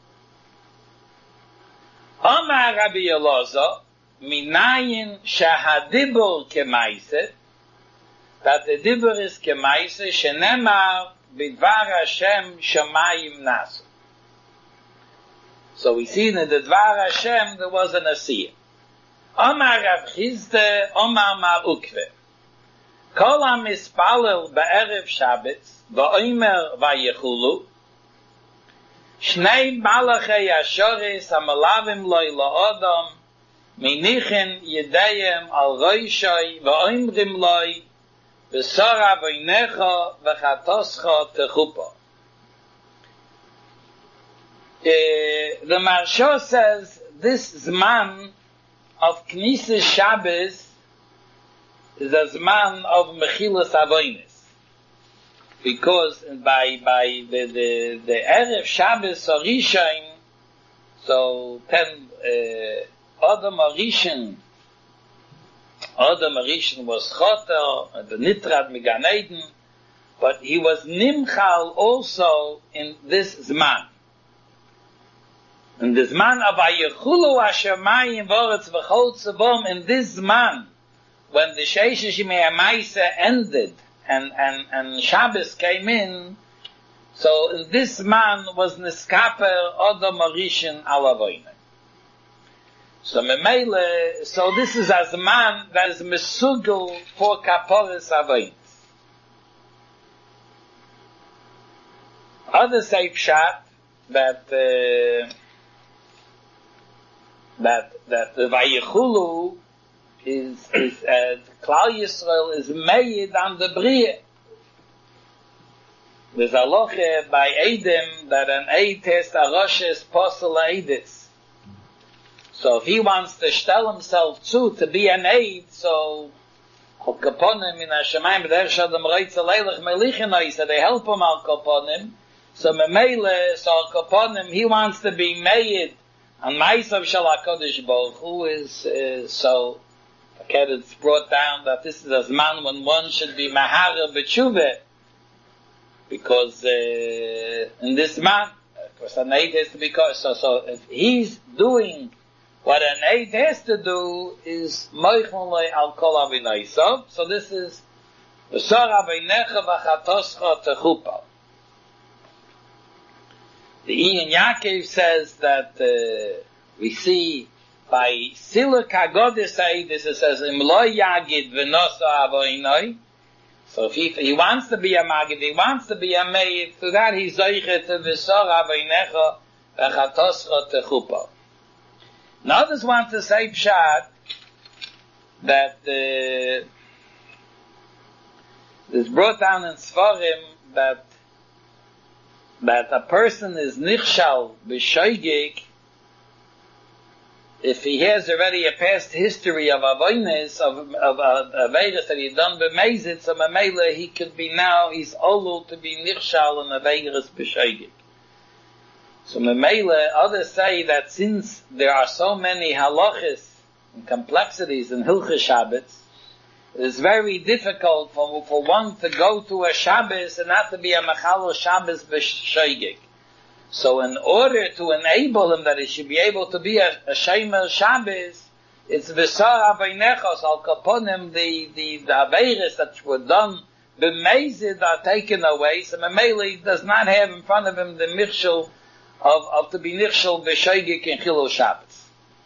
Amar Rabbi Elazar, Minayin shahadibur kemaise, that the dibur is kemaise, shenemar bidvar Hashem shamayim nasu. So we see in the Dvar Hashem there was an asiyah. Omar Rav Chizde, Omar Mar Ukve. Kol hamispalel be'erev Shabbos, va'omer vayechulu, shnei malachei ashoris amalavim loy la'odam, Minichen yedayem al roishay va'oimrim loy v'sora v'oinecha v'chatoscha techupa. The Maharsha says this Zman of Knesset Shabbos is a Zman of Mechilas Avonis, because by by the the the Erev Shabbos Orishain, so ten. Uh, Adam Arishan, Adam Arishan was Choter, the Nitrad Migan Eden, but he was Nimchal also in this Zman. In the Zman of Ayechulu Hashemayim Voretz V'chol Tzavom, in this Zman, when the Sheish Shemei HaMaisa ended, and, and, and Shabbos came in, so in this Zman was Niskaper Adam Arishan Alavoyne. So Memele, so this is as a man that is mesugel for kaporis avonis. Others say pshat that uh, that that the Vayechulu is is uh, Klal Yisrael is made on the Bria. There's a loch by Edom that an Eid test a Rosh is posel Eidis. So if he wants to stell himself to, to be an aid, so, al kaponim in Hashemayim, b'derech shadam reitz aleilich melichinoi, so they help him al kaponim, so memele, so al kaponim, he wants to be made, and ma'asav shel HaKadosh Baruch Hu is, uh, so, okay, it's brought down that this is as man when one should be mahara b'tshuva, because, uh, in this man, of course, an aid has to be, so, so, if he's doing what an aid has to do is moichloi al kol avinaisov. So this is v'sor avinecha v'chatoscha techupal. The Ian Yaakov says that uh, we see by Siluk HaGodis Aidis it says im lo yagid v'noso avoinoi. So if he, he wants to be a magid, he wants to be a meid, to that he's zoichet to v'sor avinecha v'chatoscha techupal. Now others want to say pshat that uh, it's brought down in Sfarim that that a person is nichshal b'shoigig if he has already a past history of avoinus, of of aveirus that he done b'meizit, so mamela he could be now he's olu to be nichshal in aveirus b'shoigig. So Memele, others say that since there are so many halachis and complexities in Hilchos Shabbos, it is very difficult for, for one to go to a Shabbos and not to be a Mechalo Shabbos b'shoigig. So in order to enable him that he should be able to be a, a Shemer Shabbos, it's V'sar Avinechos al Kaponim, the, the, the Aveiris that were done b'meizid are taken away, so Memele does not have in front of him the Michshel of, of to be nichshel b'shoigig in Chilul Shabbos.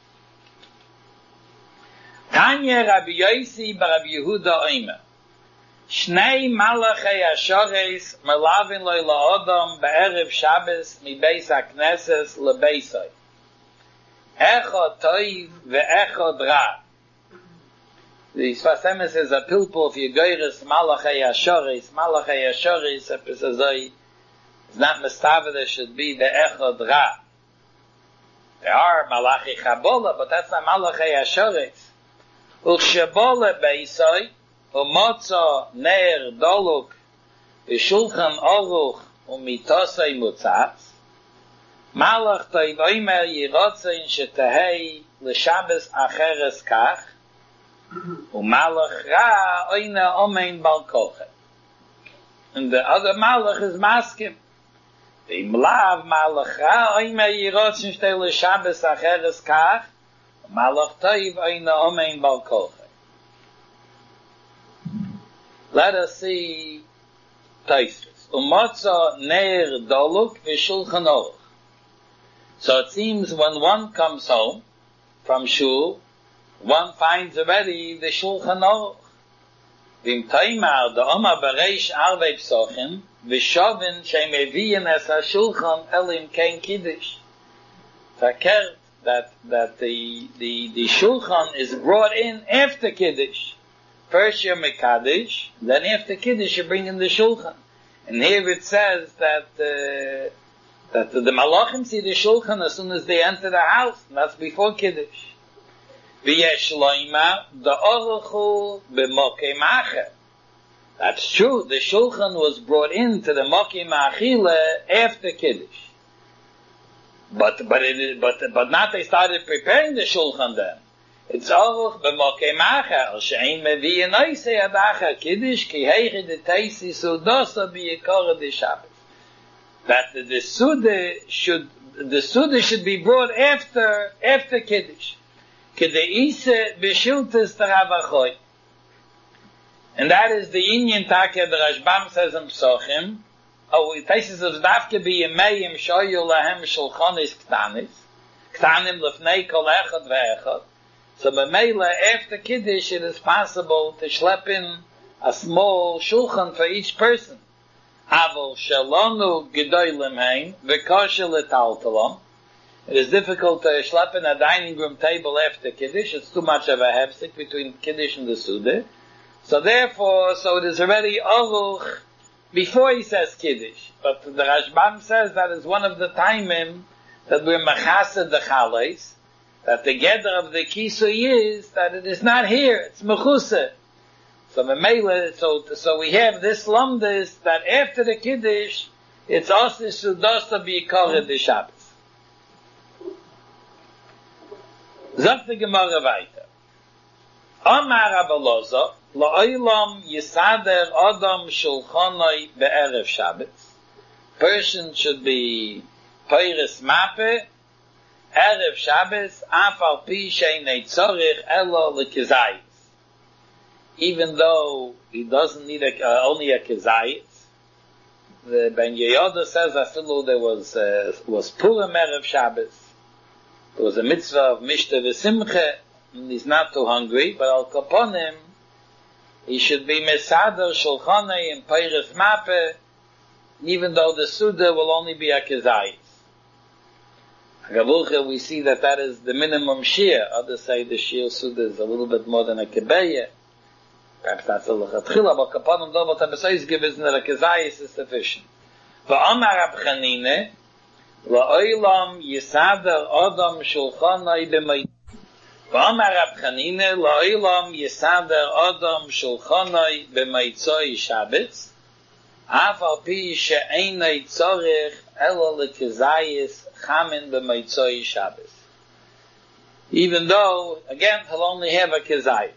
Tanya Rabbi Yosi b'Rabbi Yehuda Omer. Shnei malachei hashoreis melavin loy la'odom be'erev Shabbos mi beis hakneses lebeisoi. Echad toiv ve'echad ra. The Sfas Emes says a pilpul of Yegoyres malachei hashoreis. Malachei hashoreis episazoi. It's not Mestava, there should be the Echad Ra. There are Malachi Chabola, but that's not Malachi Ashoretz. U'Chabola Beisoi, U'Motzo Ner Doluk, V'Shulchan Aruch, U'Mitosei Mutzatz, Malach Toiv Omer Yirotzein Shetahei L'Shabbos Acheres Kach, U'Malach Ra Oina Omein Balkochet. And the other Malach is Maskim. The Mlav Malacha Omer Yirotzein Shtei L'Shabbos Acheres Kach, Malach Toiv Oina Omein Balkochet. Let us see Tosfos. Umotza Ner Doluk V'Shulchan Aruch. So it seems when one comes home from shul, one finds already the Shulchan Aruch. V'im Taimar the Oma Bereish Arvei Psochim V'Shovin Shemeviyin Es HaShulchan Elim Kein Kiddush. Verkehrt that that the the the Shulchan is brought in after Kiddush. First you're Mekadosh, then after Kiddush you bring in the Shulchan. And here it says that uh, that the, the Malachim see the Shulchan as soon as they enter the house, and that's before Kiddush. V'yesh loima the Aruchu b'mokei macher. That's true. The Shulchan was brought into the mokei machila after Kiddush. But but it is, but but not they started preparing the Shulchan then. It's Aruch b'mokei macher al she'ein mevi enoisei adacha Kiddush ki heiche de teisi sudosa b'yikora de Shabbos. That the, the Suda should the Suda should be brought after after Kiddush. Kedeise b'shiltis teravachoy. And that is the Inyan Taka, the Rashbam says in Psochim. Oh, it says of Davke b'yemeyim shoyu lahem shulchanis ktanis. Ktanim lefnei kol echad ve'echad. So b'meila, after Kiddush, it is possible to schlep in a small shulchan for each person. Avol shalonu gedoylim hein, v'koshe letaltalom. It is difficult to schlep in a dining room table after Kiddush. It's too much of a hefsek between Kiddush and the Suda. So therefore, so it is already Aruch before he says Kiddush. But the Rashbam says that is one of the timim that we're machased the chales, that the gather of the kisui is that it is not here, it's mechusa. So memela, so so we have this lumdis that after the kiddush, it's also sudasta be called the Shabbos. Zok the Gemara weiter. Amar Rabbi Loza, la'olam yisader adam shulchanoi be'erev Shabbos. Person should be peiris mape, erev Shabbos, af al pi she'nei tzorich elo l'kezayis. Even though he doesn't need a, uh, only a kezayis, the Ben Yehoyada says afilu there was uh, was Purim erev Shabbos. There was a mitzvah of Mishta v'Simcha, and he's not too hungry, but al kaponim, he should be mesader shulchanei and peiris mape, even though the Suda will only be a kezayis. Agavucha, we see that that is the minimum shir. Others say the shir Suda is a little bit more than a kebeya. Perhaps that's a lechatchila, but kaponim do, but the give isn't that a kezayis is sufficient. V'amar Rab Chanina, la'olam yisader adam shulchanai b'may. V'amar Rab Chanina, la'olam yisader adam shulchanai b'maytzoi Shabbos, af al pi she'enei tzorich elo l'kezayis chamin b'maytzoi Shabbos. Even though, again, he'll only have a kezayis.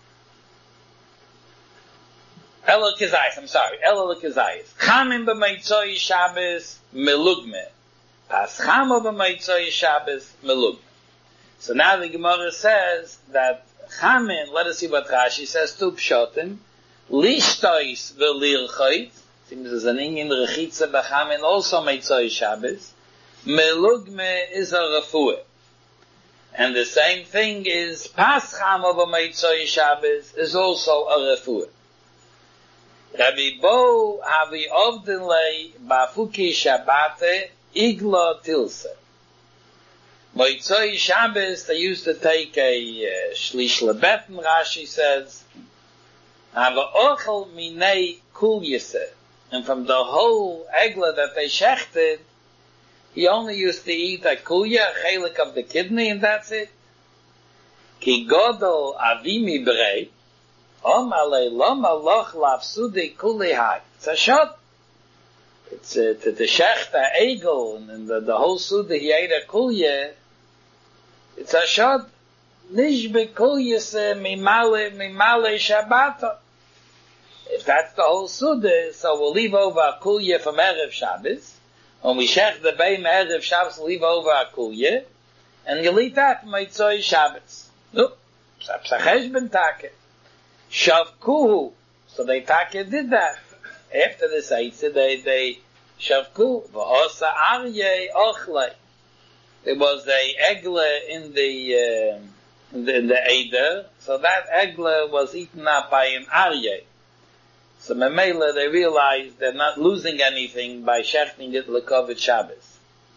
Elo kezayis, I'm sorry, elo kezayis. Chamin b'maytzoi Shabbos melugme. Paschamo b'maytzoi Shabbos melugme. So now the Gemara says that chamin, let us see what Rashi says, tu pshotim, lishtois v'lirchoit, seems there's an Indian rechitza b'chamin, also maytzoi Shabbos, melugme is a refuah. And the same thing is, paschamo b'maytzoi Shabbos is also a refuah. Rabbi Bo havi ovdinlei bafuki Shabbate igla tilse. Moitzoi Shabbos, they used to take a uh, shlish lebeten, Rashi says, hava ochel minei kul yiseh. And from the whole egla that they shechted, he only used to eat a kulya, a chelik of the kidney, and that's it. Ki godol avimi brei, Omale lama loch lafsudi kulihai. It's a shot. It's uh, to the shecht, the egel, and the, the whole suda he ate a kulye. It's a shot. Nish bekulyase mimale mimale shabbata. If that's the whole suda, so we'll leave over a kulye from Erev Shabbos. When we shech the beim Erev Shabbos, we'll leave over a kulye, and you'll eat that Meitzoi Shabbos. No, psachesh ben take. Shavkuhu. So they take did that. After the Seitze, they, they shavku. V'osa aryeh ochlei. There was a egle in the, uh, in the, in the Eider. So that egle was eaten up by an aryeh. So Memela, they realized they're not losing anything by shechting it l'kovit Shabbos.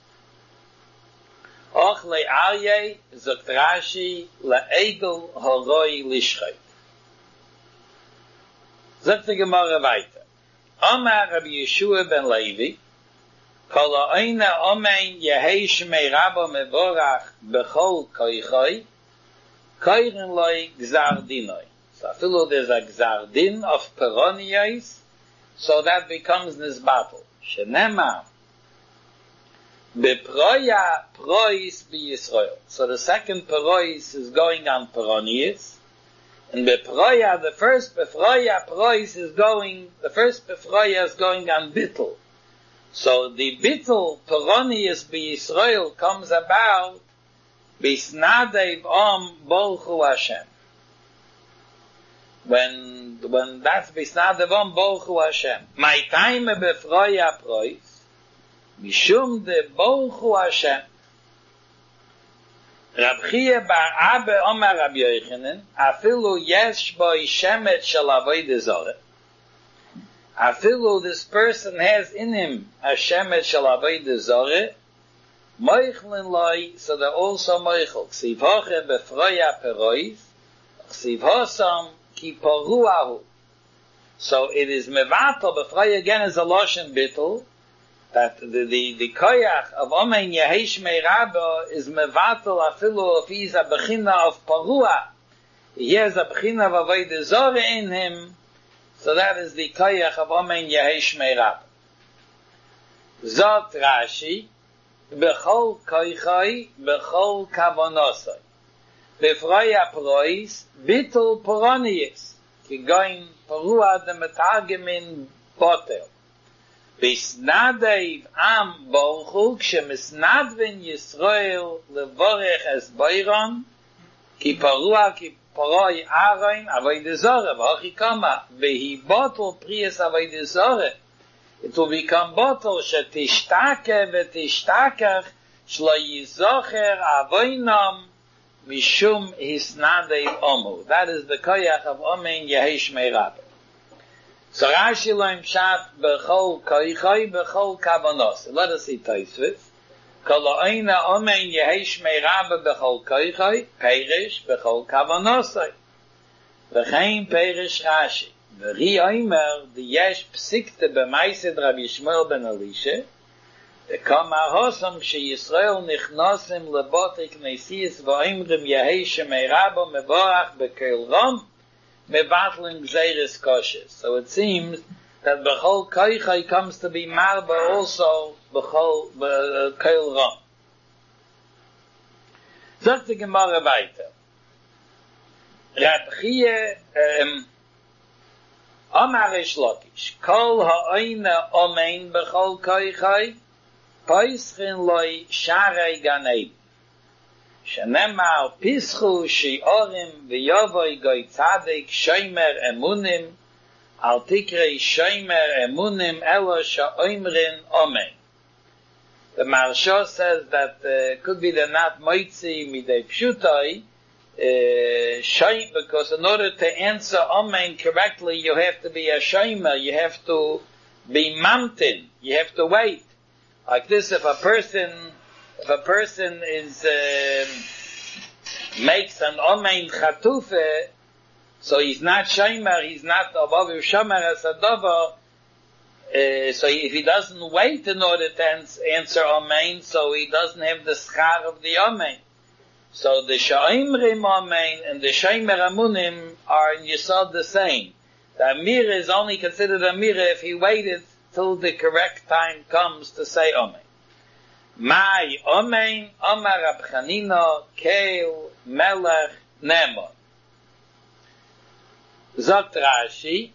Ochlei aryeh, zokt Rashi, la'egel horoi lishchet. Sagt die Gemara weiter. Amar Rabbi Yeshua ben Levi, kol ha'oina omein yehei shmei rabba mevorach bechol koichoi, koirin loi gzar dinoi. So afilu there's a gzar din of peroniyos, so that becomes this battle. Shenema, beproya prois bi Yisrael. So the second prois is going on peroniyos, and Befroya, the first Befroya Prois is going, the first Befroya is going on Bittel. So the Bittel Peronius Be Israel comes about Bisnadev Om Bolchu Hashem. When, when that's Bisnadev Om Bolchu Hashem. My time Befroya Prois, Mishum de Bolchu Hashem. Rab Chia bar Abba Omar Rabbi Yochanan, afilu yesh boi shemet shel avodah zarah. Afilu this person has in him a shemet shel avodah zarah, moichlin loi, so they're also moichel. Ksiv hoche befroya perois, ksiv hosam ki poruahu. So it is mevatel, befroya again is a loshen bittel, that the, the, the koyach of Omen Yehesh Meiraba is mevatel afilu if he's a bechina of parua. He has a bechina of avodah zora in him, so that is the koyach of Omen Yehesh Meiraba. Zot Rashi, bechol koychai, bechol kavonosai. Befraya prois, bitul poronius, kigoin parua de metagemin botel. Bisnadev am borchu, kshemisnadvin Yisrael levorech es boiron, ki parua ki paroi aroin avodah zora, v'hochi kama, vehi botel prius avodah zora. It will become bottle shetishtake v'tishtakach shlo yizocher avoinam mishum hisnadev omu. That is the koyach of Omen Yehesh Meiraba. So Rashi loim shat bechol koychai bechol kavanos. Let us see Tosfos. Kol oina Omen Yehesh Meiraba bechol koychai, perish bechol kavanosai. V'chein perish Rashi. V'ri oimer the yesh psikte b'maised Rabbi Shmuel ben Elisha. The kama hosam she Yisrael nichnosim lebotik nesis v'oimrim Yehesh Meiraba mevorach bekel rom. Mevatling Gzeiris Koshes. So it seems that Bechol Koichai comes to be Marba also Bechol Keil Ram. Sagt die Gemara weiter. Rab Chie Amar Reish Lakish Kol ha'oine omein Bechol Koichai Paischin loi Sharei Ganei Shenemar pischu shi'orim v'yovoi goy tzadik shomer emunim al tikrei shomer emunim elo sha'oimrin omen. The Maharsha says that uh, could be the not moitzi midei pshutai uh, shoy, because in order to answer omen correctly you have to be a shomer, you have to be mamtin, you have to wait. Like this, if a person If a person is uh, makes an omein chatufe, so he's not shomer, he's not abavu shomer as a dover, uh, so if he doesn't wait in order to answer omein, so he doesn't have the schar of the omein. So the shoimrim omein and the shomer amunim are in Yisod the same. The amir is only considered amir if he waited till the correct time comes to say omein. Mai omein Omar Rab Chanina Keil Melech Nemon. Zot Rashi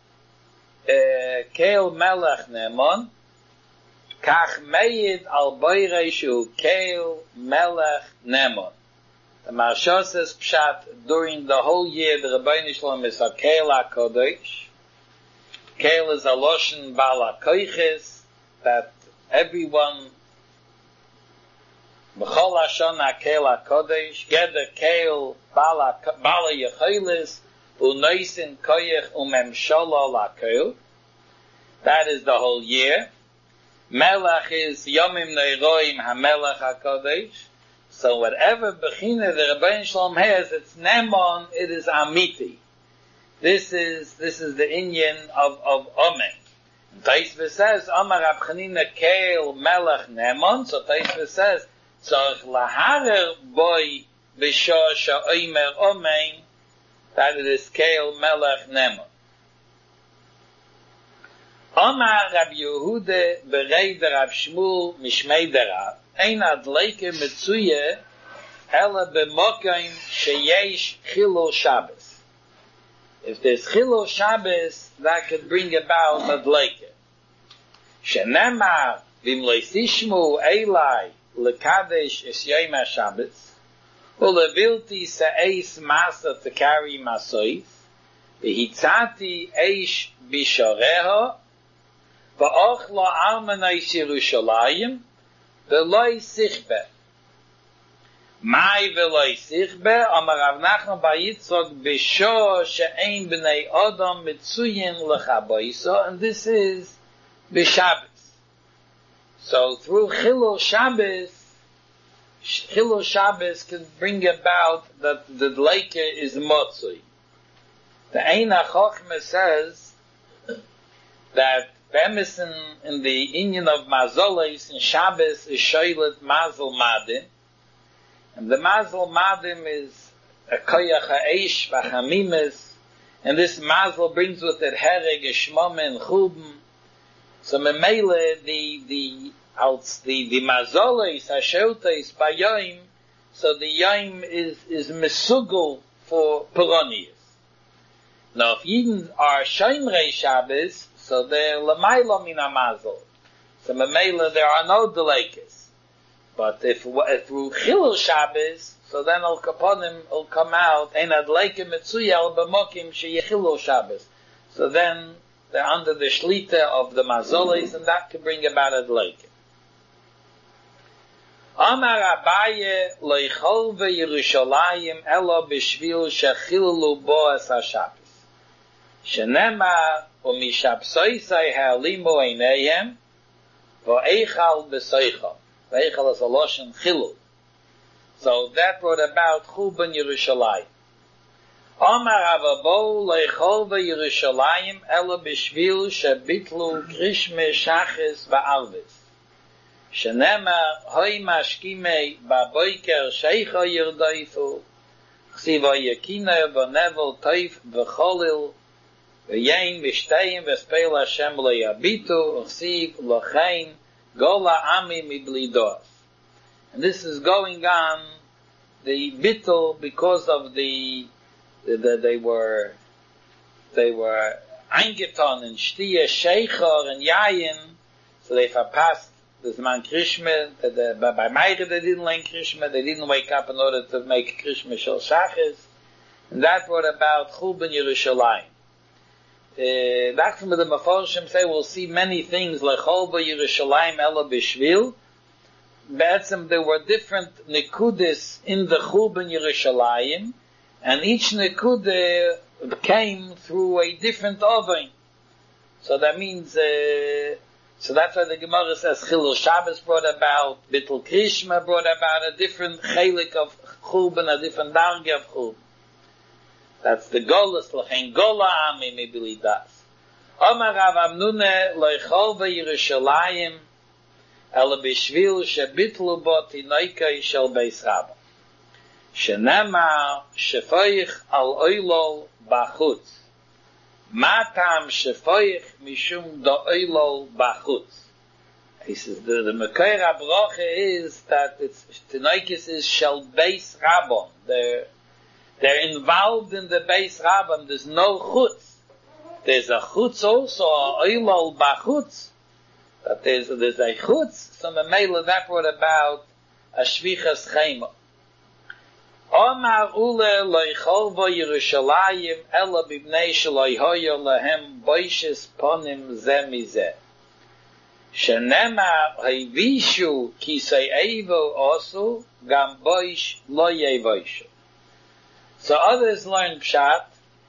Keil Melech Nemon Kach Meid Al Boireshu Keil Melech Nemon. The Maharsha says Pshat, during the whole year the Rebbeinu Shalom is a Keil HaKodesh. Keil is a Loshen Bala Koiches, that everyone B'chol Hashana Keil HaKodesh, Geder Keil Bala Yechilis, U'noisin Koyech U'memshala LaKeil. That is the whole year. Melech is Yomim Neiroim HaMelech HaKodesh. So whatever Bechina the Rebbeinu Shalom has, it's Nemon, it is Amiti. This is, this is the Inyan of, of Omen. Tosfos says, Amar Rab Chanina Keil Melech Nemon, so Tosfos says, Tzorich laharer boy b'shah sha'omer omein, that it is Keil Melech Nemon. Omar Rab Yehuda b'rei Rab Shmuel mishmei derav, ein adleike metzuye ela b'mokim sheyesh chilul Shabbos. If there's chilul Shabbos, that could bring about adleike. Shenemar v'im leisishmu elai lekadesh es yom HaShabbos, ulevilti se'eis masa to carry masois, v'hitzati eish bishoreho, v'ochlo almanais Yerushalayim, v'loi sichbe. Mai v'loi sichbe, amar Rav Nachman bar Yitzchok, b'sho she'ein b'nei Adam mitzuyin lechaboiso, and this is b'Shabbos. So through Chilul Shabbos, Chilul Shabbos can bring about that the Dleike is Motzui. The Ein HaChochmah says that Bemis in, in the Indian of Mazoles in Shabbos is Shoylet Mazel Madim. And the Mazel Madim is a Koyach HaEish V'Chamimes. And this Mazel brings with it Hereg, Shmom, and Chubim. So Memele, the, the, als the, the Mazoles, Hashotes, Bayoim, so the Yom is, is Mesugel for Peronius. Now, if Yidden are Shomrei Shabbos, so they're Lamaila Min HaMazel. So Memele, there are no Delekes. But if, if through Chilul Shabbos, so then Al Kaponim will come out, Ein Adleikim Mitzuya Al B'mokim Sheye Chilul Shabbos. So then they're under the Shlita of the Mazoles, and that could bring about Adleikim. Amar Abaye Loichol veYerushalayim Elo B'Shvil Shechilulu Bo Es HaShabbos. Shenema u'mishabsoisai ha'alimu einayim v'eichal b'soichal. V'eichal is a loshen chilul. So that brought about Churban Yerushalayim. Amar Avabo leichol v'Yerushalayim ela b'shvil shebitlu krishme shachis v'alvis. Shenema hoi mashkimei ba'boiker sheicha yirdoifu chsiva yekina v'nevel toif v'cholil V'yein v'shteyim v'spel Hashem lo yabitu v'chsiv l'chein gola ami miblidos. And this is going on the bittul because of the, the, the they were they were eingeton in shtiya sheicher and yayin, so they verpasst this man krishma. The, by by Meire they didn't learn krishma. They didn't wake up in order to make krishma shel shachis, and that brought about Churban Yerushalayim. Uh, back from the Meforshim say we'll see many things lechol b'Yerushalayim ela b'shvil. Be'etzem there were different nekudas in the Churban Yerushalayim, and each nekudah came through a different oven. So that means, uh, so that's why the Gemara says Chilul Shabbos brought about, Bittul Krishma brought about a different chelik of Churban, a different darge of Churban. That's the Golas, L'chein Gola Ami Mibili Das. Omar Rav Amnune Loichol v'Yerushalayim Ela B'Shvil Shebitlu Bo Tinoika Shel Beis Rabba. Shenema Shefoich Al Oilol Bachutz. Matam Shefoich Mishum Do Oilol Bachutz. He says the, the Mekayr HaBroche is that it's Tinoikis is Shel Beis Rabba. They're They're involved in the Beis Rabbam. There's no chutz. There's a chutz also, a oilol bachutz. That there's, there's a chutz. So Memele that brought about a shvichas chema. Omar ule loichol vo Yerushalayim ela bibnei shaloi hoyo lehem boishes ponim ze mizeh. Shenema hayvishu kisei evo osu gam boish lo yevoishu. So others learn Pshat.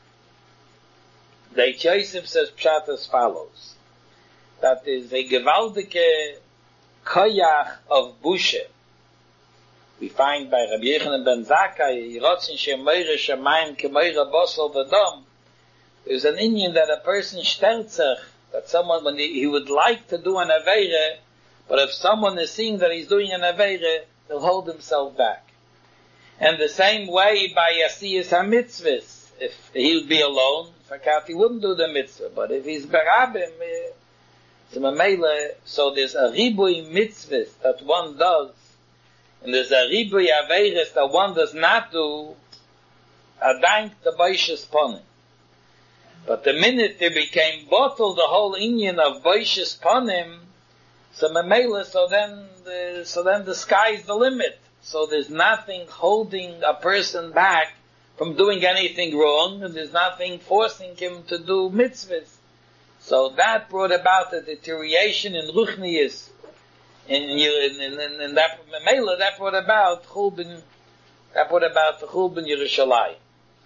The Yosef says Pshat as follows. That is a gewaltige koyach of bushe. We find by Rabbi Yochanan ben Zakkai, Yirotzin shemeire shemayim kemeire bosel v'dom. There's an Indian that a person stelzach, that someone, when he, he would like to do an aveire, but if someone is seeing that he's doing an aveire, he'll hold himself back. And the same way by Yasiyas HaMitzvahs, if he would be alone, he wouldn't do the mitzvah. But if he's berabim, so Mamela, so there's a ribui mitzvahs that one does, and there's a ribui aveires that one does not do, adank the boishes ponim. But the minute they became bottled, the whole Indian of boishes ponim, so Mamela, so then, the, so then the sky is the limit. So there's nothing holding a person back from doing anything wrong, and there's nothing forcing him to do mitzvahs. So that brought about a deterioration in ruchnius, in, in, in, in, in that Mela, that brought about Churban, that brought about the Churban Yerushalayim.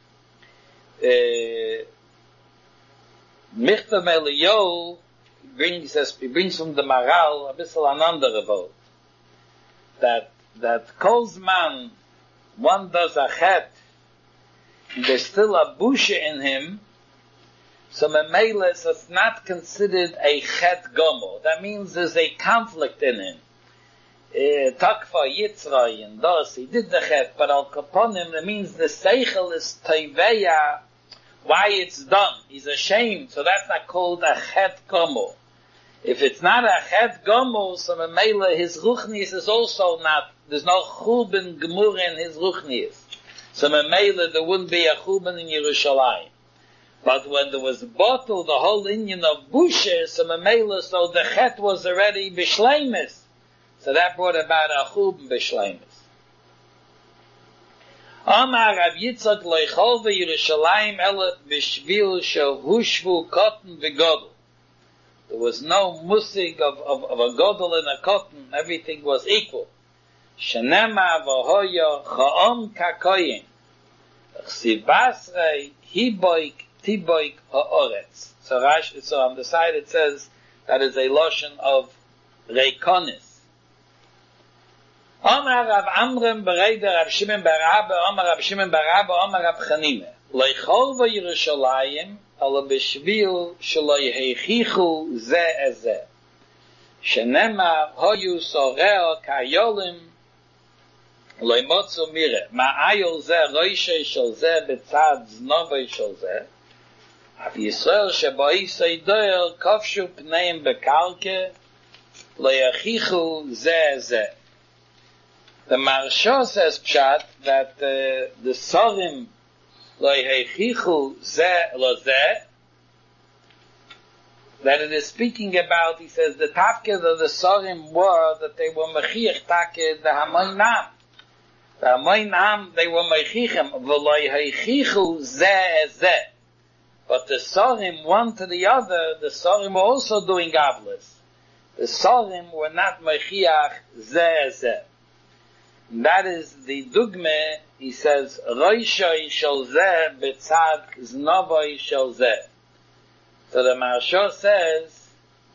Michtav Eliyahu brings us, he brings from the Maral a bissel another revolt, that that Kolzman, one does a chet, there's still a bushe in him, So memela, so it's not considered a chet gomo. That means there's a conflict in him. Takfa Yitzray and thus he did the chet, but al kaponim, that means the seichel is teiveya, why it's done. He's ashamed, so that's not called a chet gomo. If it's not a chet gomo, so memela, his ruchnius is also not, there's no chulben gemur in his ruchnius. So memela, there wouldn't be a chulben in Yerushalayim. But when there was bottled the whole Indian of bushes, so memela, so the chet was already bishleimus. So that brought about a chulben bishleimus. Amar Rav Yitzchak loichol v'Yerushalayim ela b'shvil shel hushvu cotton v'godel. There was no musig of, of, of a godel and a cotton. Everything was equal. Shenema v'hoya cha'om kakoyin. Chsiv basrei hiboik tiboik ha'oretz. So Rash, so on the side it says that is a lotion of reikonis. Omar Rav Amram bereider Rav Shimon bar Abba, Omar Rav Shimon bar Abba, Omar Rav Chanina. Loichol v'Yerushalayim ala b'shvil shelo yehichichu ze ezeh. Shenemar hoyu soreo kayolim loimotzu mire. Ma'ayol ze roishe shel ze betzad znovei shel ze. Av Yisrael sheboisei doer kofshu pneim bekalke lo yehichu ze ezeh. The Maharsha says pshat that uh, the sorim lo yehichu ze lo ze, that it is speaking about, he says, the tafke of the sorim were that they were mechiach take the hamoinam. The hamoinam, they were mechichim, v'lo yehichu ze ze. But the sorim, one to the other, the sorim were also doing avlis. The sorim were not mechiach ze ze. That is the dugme, he says, Roishai shel zeh betzad znovai shel zeh. So the Maharsha says,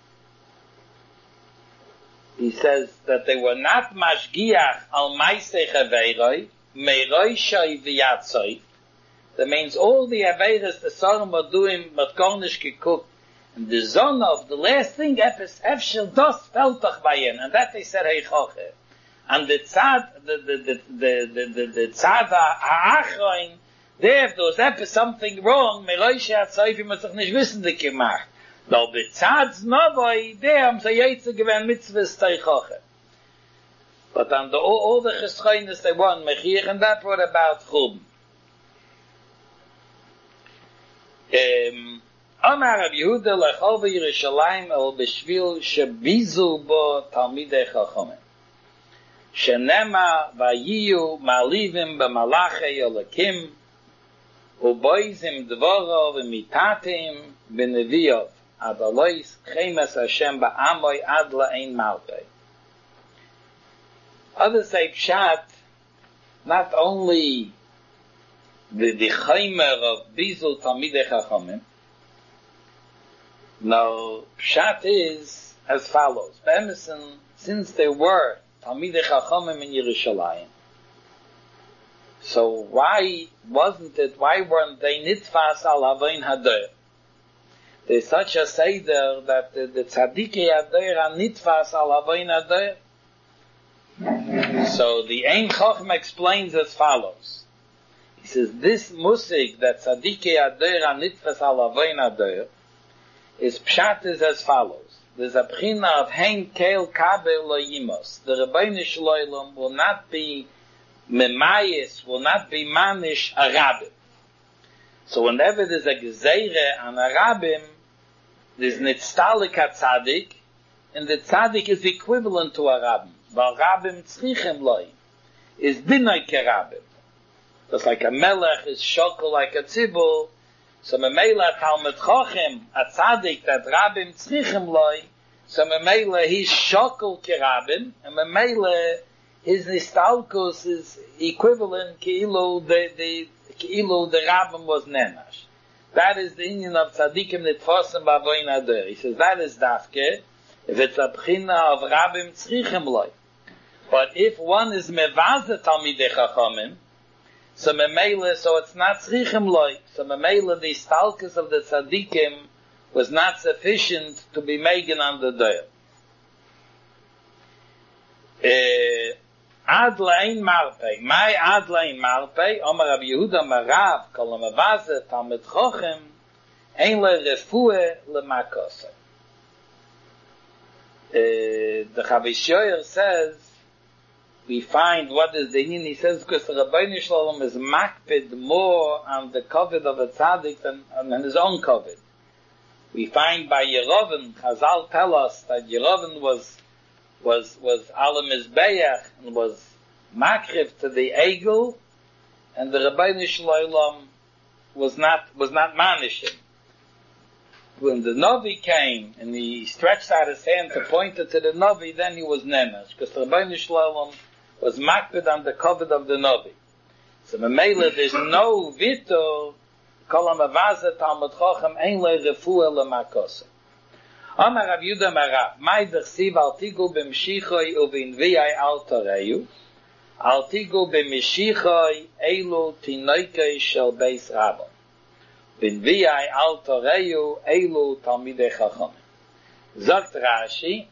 he says that they were not mashgiach al maisei chaveiroi, meiroishai v'yatzoi. That means all the aveiras the Sorim were doing, but garnish gekuk. And the zon of the last thing, epis efshel dos feltach bayin, and that they said heichoche. And the tzad, the, the, the, the, the, the tzad ha'achroin, there, if there was ever something wrong, Meroishe HaTzoifim hat sich nicht wissentlich gemacht. No, the tzad znovoi, there, am sie jetzt gewähnt mitzvahs teichoche. But on the, all, all the cheschoines they won, Mechir, and that brought about chum. Um, Amar Rav Yehuda lechol v'Yerushalayim el b'shvil shebizu bo talmidei chachomim. Shenema vayiyu malivim b'malachei Elokim uboizim dvoro v'mitatim b'neviyov adalois chemes Hashem ba'amoy ad la'ein malpei. Others say pshat, not only the, the chaimer of Bizul Talmidei Chachomim, no, pshat is as follows. Be'emerson, since there were Talmidei Chachomim in Yerushalayim, so why wasn't it, why weren't they nitfas al havoin hadoyer? There's such a seder that the, the tzadikei hadoyer are nitfas al havoin hadoyer. So the Ein Chacham explains as follows. He says, this musig that tzadikei hadoyer are nitfas al havoin hadoyer is pshat is as follows. There's a bchina of hein keil kabel lo yimos. The Rebbeinu Shloilem will not be memayis, will not be manish a rabbim. So whenever there's a gezeire on a rabbim, there's nitztalik a tzadik, and the tzadik is equivalent to a rabbim. But rabbim tzrichem loy is binay ke rabbim. Just like a melech is shokol like a tzibul, so memela talmid chochem, a tzadik that rabbim tzrichem loy, so memela he's shokol ke rabbim, and memela his nistalkus is equivalent keilu the the keilu the rabbim was nenash. That is the union of tzadikim nitfosim b'avoin hadoyer. He says that is dafke if it's a bchina of rabbim tzrichem loy. But if one is mevazeh talmidei chachamim, So memele, so it's not tzrichim loy. So memele, the stalkers of the tzaddikim was not sufficient to be magen on the doyle. Ad lein marpei, my ad lein marpei, Omar Rabbi Yehuda Marav, kol amavaze, Talmid Chochem, ein le refuhe le makose. The Chavishoyer says, we find what is the hin, he says, because the Rabbeinu Shalom is makpid more on the covet of a tzaddik than on his own covet. We find by Yerovin, Chazal tell us that Yerovin was was was Alam Mizbeach and was makriv to the Egel, and the Rabbeinu Shalom was not was not manishing. When the Novi came and he stretched out his hand to point it to the Novi, then he was nemesh, because the Rabbeinu Shalom was makpid on the covet of the Novi. So Mamela, there's no vito, kol amavaze Talmid Chochem ein le refuah le makose. Amar Rav Yehuda Marav, mai dersiv al tigu b'mshichoi uvinviyai al toreyu, al tigu b'mshichoi elu tinoikei shel beis rabon. Vinviyai al toreyu elu talmidei chacham. Sagt Rashi,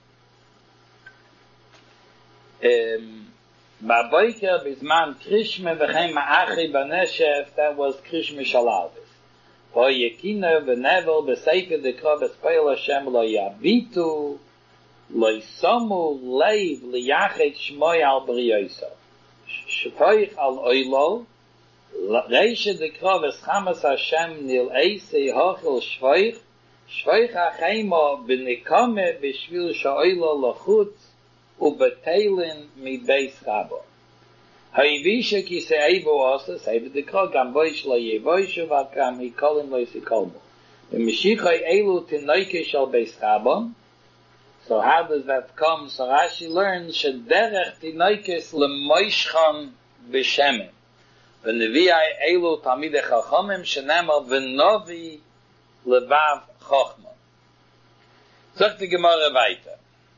Baboiker bizman krishme v'chem ma'achi b'neshef, that was krishme shalalvis. O yekino v'nevel b'sefer dekra b'speil Hashem lo yavitu, lo yisomu leiv liyachet shmoi al briyoso. Shpoich al oilo, reishe dekra v'schamas Hashem nil eisei hochel shpoich, shpoich ha'cheimo b'nikome b'shvil sha'oilo l'chutz, ubetelin mi beis rabo. Haivisha ki se eivo osa, seiv dekra gam boish lo yevoishu vakam hi kolim lo yisikolmo. V'mishichai elu tinoike shal beis rabo. So how does that come? So Rashi learns, shederech tinoikes lemoishchan b'shemen. V'nevi'ai elu talmidei chachomim shenemar v'novi levav chochma. Sagt die Gemara weiter.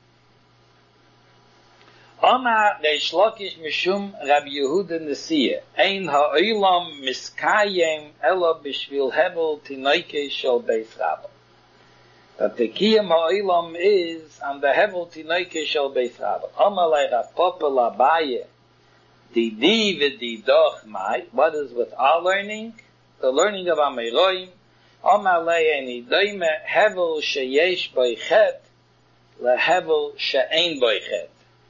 Oma reish Lakish mishum Rabbi Yehuda Nesiya, ein ha'olam miskayem ela b'shvil hevel tinoike shel beis rabo. That the kiyam ha'olam is on the hevel tinoike shel beis rabo. Oma lei Rapopa labaye, di di v'di doch mai. What is with our learning? The learning of Ameroim. Oma lei eni doime hevel sheyesh boichet le hevel she'ein boichet.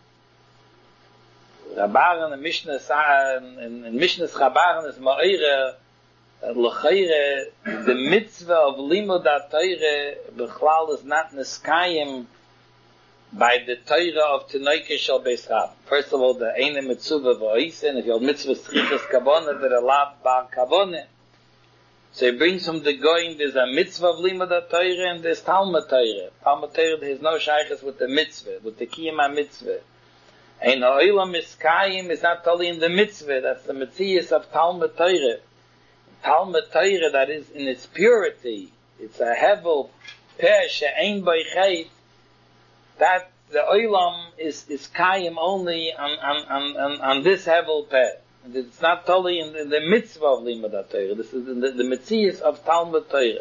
Rabaren in Mishnah's in, in Mishnah's Rabaren is ma'ire l'chayre the mitzvah of limud ha'Torah b'chlal is not neskayim by the Torah of Tinoike shel beis rabo. First of all, the eine mitzvah v'oisen, if you have mitzvah strichas kabonah that are lab bar kabonah. So he brings from the going, there's a mitzvah of limud ha'Torah and there's Talmud Torah. Talmud Torah has no shaykhs with the mitzvah, with the kiyam ha'mitzvah. Ein ha'olam miskayim is not only in the mitzvah, that's the mitzvahs of Talmud Torah. Talmud Torah, that is in its purity, it's a hevel peh she'ein boichet, that the olam is, is kayim only on, on, on, on, on this hevel peh. It's not only in the, in the mitzvah of limud ha'Torah, this is in the, the mitzvahs of Talmud Torah.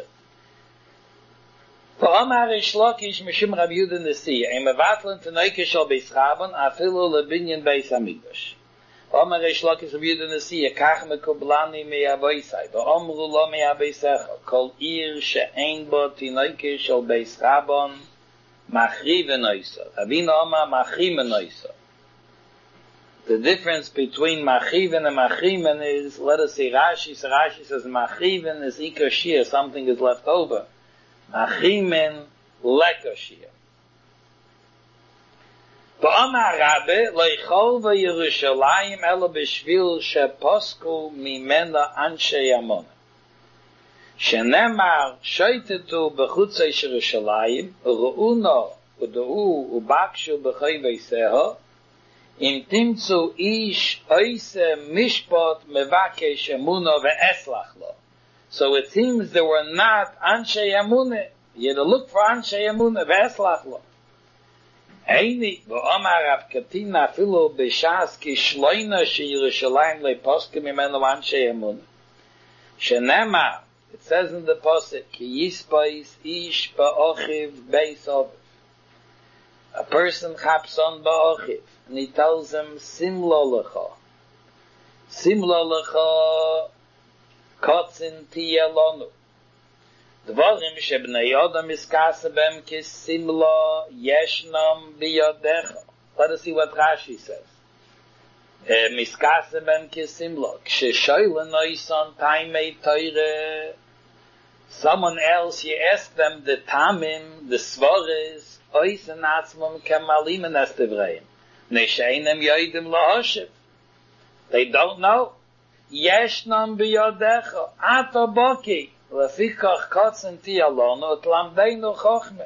For Omar reish Lakish mishum Rabbi Yehuda Nesiya, ein mevatlen tinoike shel beis rabon afilu lebinyan beis hamikdash. Omar reish Lakish Rabbi Yehuda Nesiya, kach mekublani me'avoisai, v'omru lo me'aveisecha, kol ir she'ein bo tinoike shel beis rabon machriven oisa. Avinu Omar machriven oisa. The difference between machriven and machriven is, let us say Rashi, so Rashi says machriven is ikar shir, something is left over. Achimen lekashia. Ba'amar Rabbe leichol v'Yerushalayim ela b'shvil sheposku mimena anshe Amon. Shenemar shoitetu b'chutzei Yerushalayim u'ru'uno u'du'u u'bakshu b'chayvei seho im timtzu ish oise mishpot mevakesh emuno ve'eslach lo. So it seems there were not Anshe Yamuneh. You had to look for Anshe Yamuneh, V'eslach lo. Eini, wo Omar Rav Katina Filo Beshas ki Shloina she Yerushalayim le Poske mimenu anshe emunah. Shenema, it says in the Posek, ki Yisbais ish ba'ochiv beis oviv. A person chaps on ba'ochiv, and he tells him, Simlo lecha. Simlo lecha kotzin tiyelonu. Dvarim shebnei Adam iskase bem kis simla yeshnam biyadecha. Let us see what Rashi says. Miskase bem kis simla. Kshe noisan taimei teire. Someone else, you ask them the tamim, the svares, oisen atzmum kemalim en estevreim. Nesheinem yoidim lahoshev. They don't know. Yeshnam biyadecha. Ato boki. Lefikach kotzen tiyalonu et lamdeinu chochme.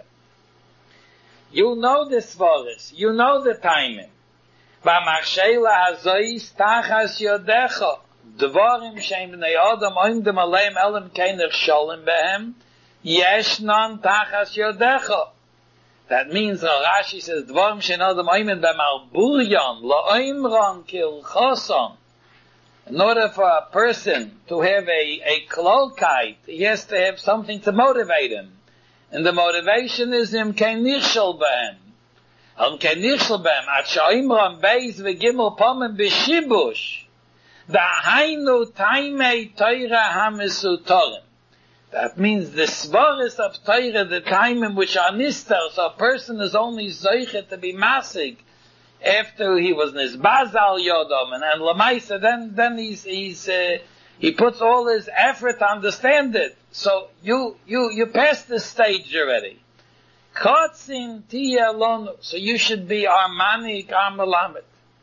You know the svares. You know the timing. B'machshela hazois tachas yodecha. Dvarim shein b'nei Adam oimdem aleim elim keiner sholim behem. Yeshnan tachas yodecha. That means, uh, Rashi says, Dvarim shein Adam oimdem b'mal buryan la'oimran kil choson. In order for a person to have a, a klolkeit, he has to have something to motivate him. And the motivation is him kein nichshel behem. Him kein nichshel behem. At sha'imram beis v'gimel pomem b'shibush. Da'hainu taimei teira ha'mesutorim. That means the svaris of teira, the time in which are nistar, so a person is only zoichet to be masig, after he was nisbazal yodom, and, and lamaisa, then, then he's, he's, uh, he puts all his effort to understand it. So you, you, you passed this stage already. Kotzin tiyelonu. So you should be armanik armalamet.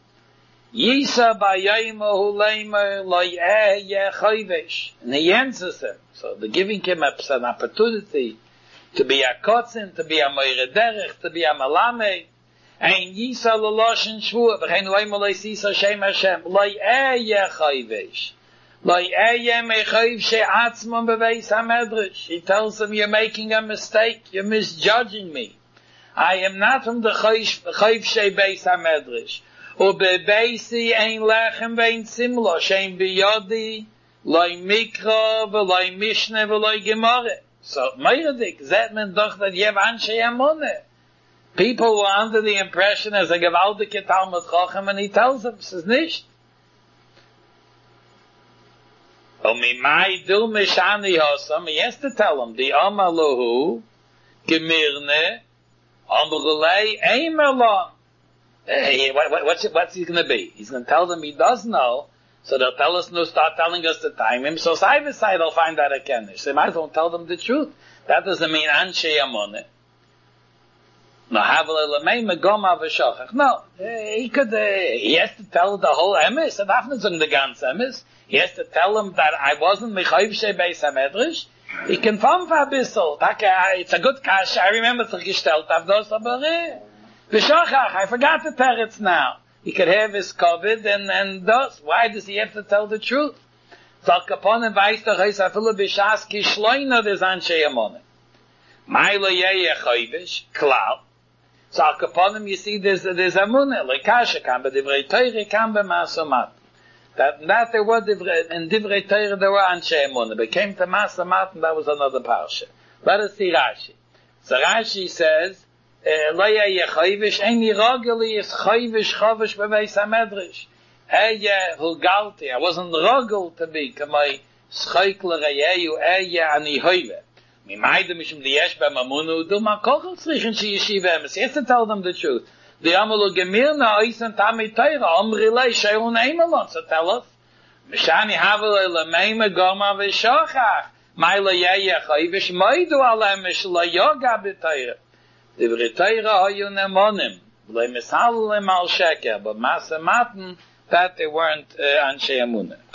Yisa bayayimu huleimer loyeh yechoivesh. And he answers him. So they're giving him an opportunity to be a kotzin, to be a moire derech, to be a malamed. Ein Yisa loloshen shvua, v'chein loimer loisisa shem Hashem, loyeh yechoivesh. Loyeh mechoiv she'atzmon beveis hamedrash. He tells him, you're making a mistake, you're misjudging me. I am not from the choiv she'beis hamedrash. Ubebeisi ein lechem vein simlo, shein biyodi, loy mikra, veloy mishne, veloy gemore. So, meiradik, zet men doch that yev anshe amone. People were under the impression as a gewaltige Talmud Chochem, and he tells them, says nicht. Oh, mi mai du mishani hosam, he has to tell them, the amaluhu, gemirne, amrulei, eimerlon. Hey, what, what, what's, what's he going to be? He's going to tell them he does know, so they'll tell us, no, start telling us the time him, so side by side they'll find out a kennish. They might as well tell them the truth. That doesn't mean anshe amone. No, no, he could, uh, he has to tell the whole emes, and after the ganz emes, he has to tell them that I wasn't mechoiv shebeis hamedrash. He can farm for a bissel. It's a good kash. I remember to gestellt avdos aber v'shachach. I forgot the teretz now. He could have his COVID and and thus. Why does he have to tell the truth? Zak kapon and weiß doch heis afilu b'shas ki shloina des anshe amone. Mailo yeh yechoivish klal. So upon him, you see, there's, there's a munah, like kasha kam, but divrei teire kam b'masamat. That, that there were divrei, in divrei teire there were anshe munah, but came to masamat, and that was another parsha. Let us see Rashi. So Rashi says, lo yeh yechoivish, eini rogeli is choivish chovish b'veis hamedrash. Eye hulgalti, I wasn't rogel to be, kamei schoik l'reyeyu, eye ani hoive. Mi meide mishum liyesh b'mamunu du ma kochel tzrichen shi yeshiva emes. He has to tell them the truth. The amalu gemirna oisen tamei teira omri lei she'un eimelon. So tell us. Mishani havele lemeime goma v'shochach. Mai le yeye choivish moidu alem mish le yoga b'teira. Divrei teira hoyu nemonim. Le mishalem al sheker. But masamaten that they weren't uh, anshe amunah.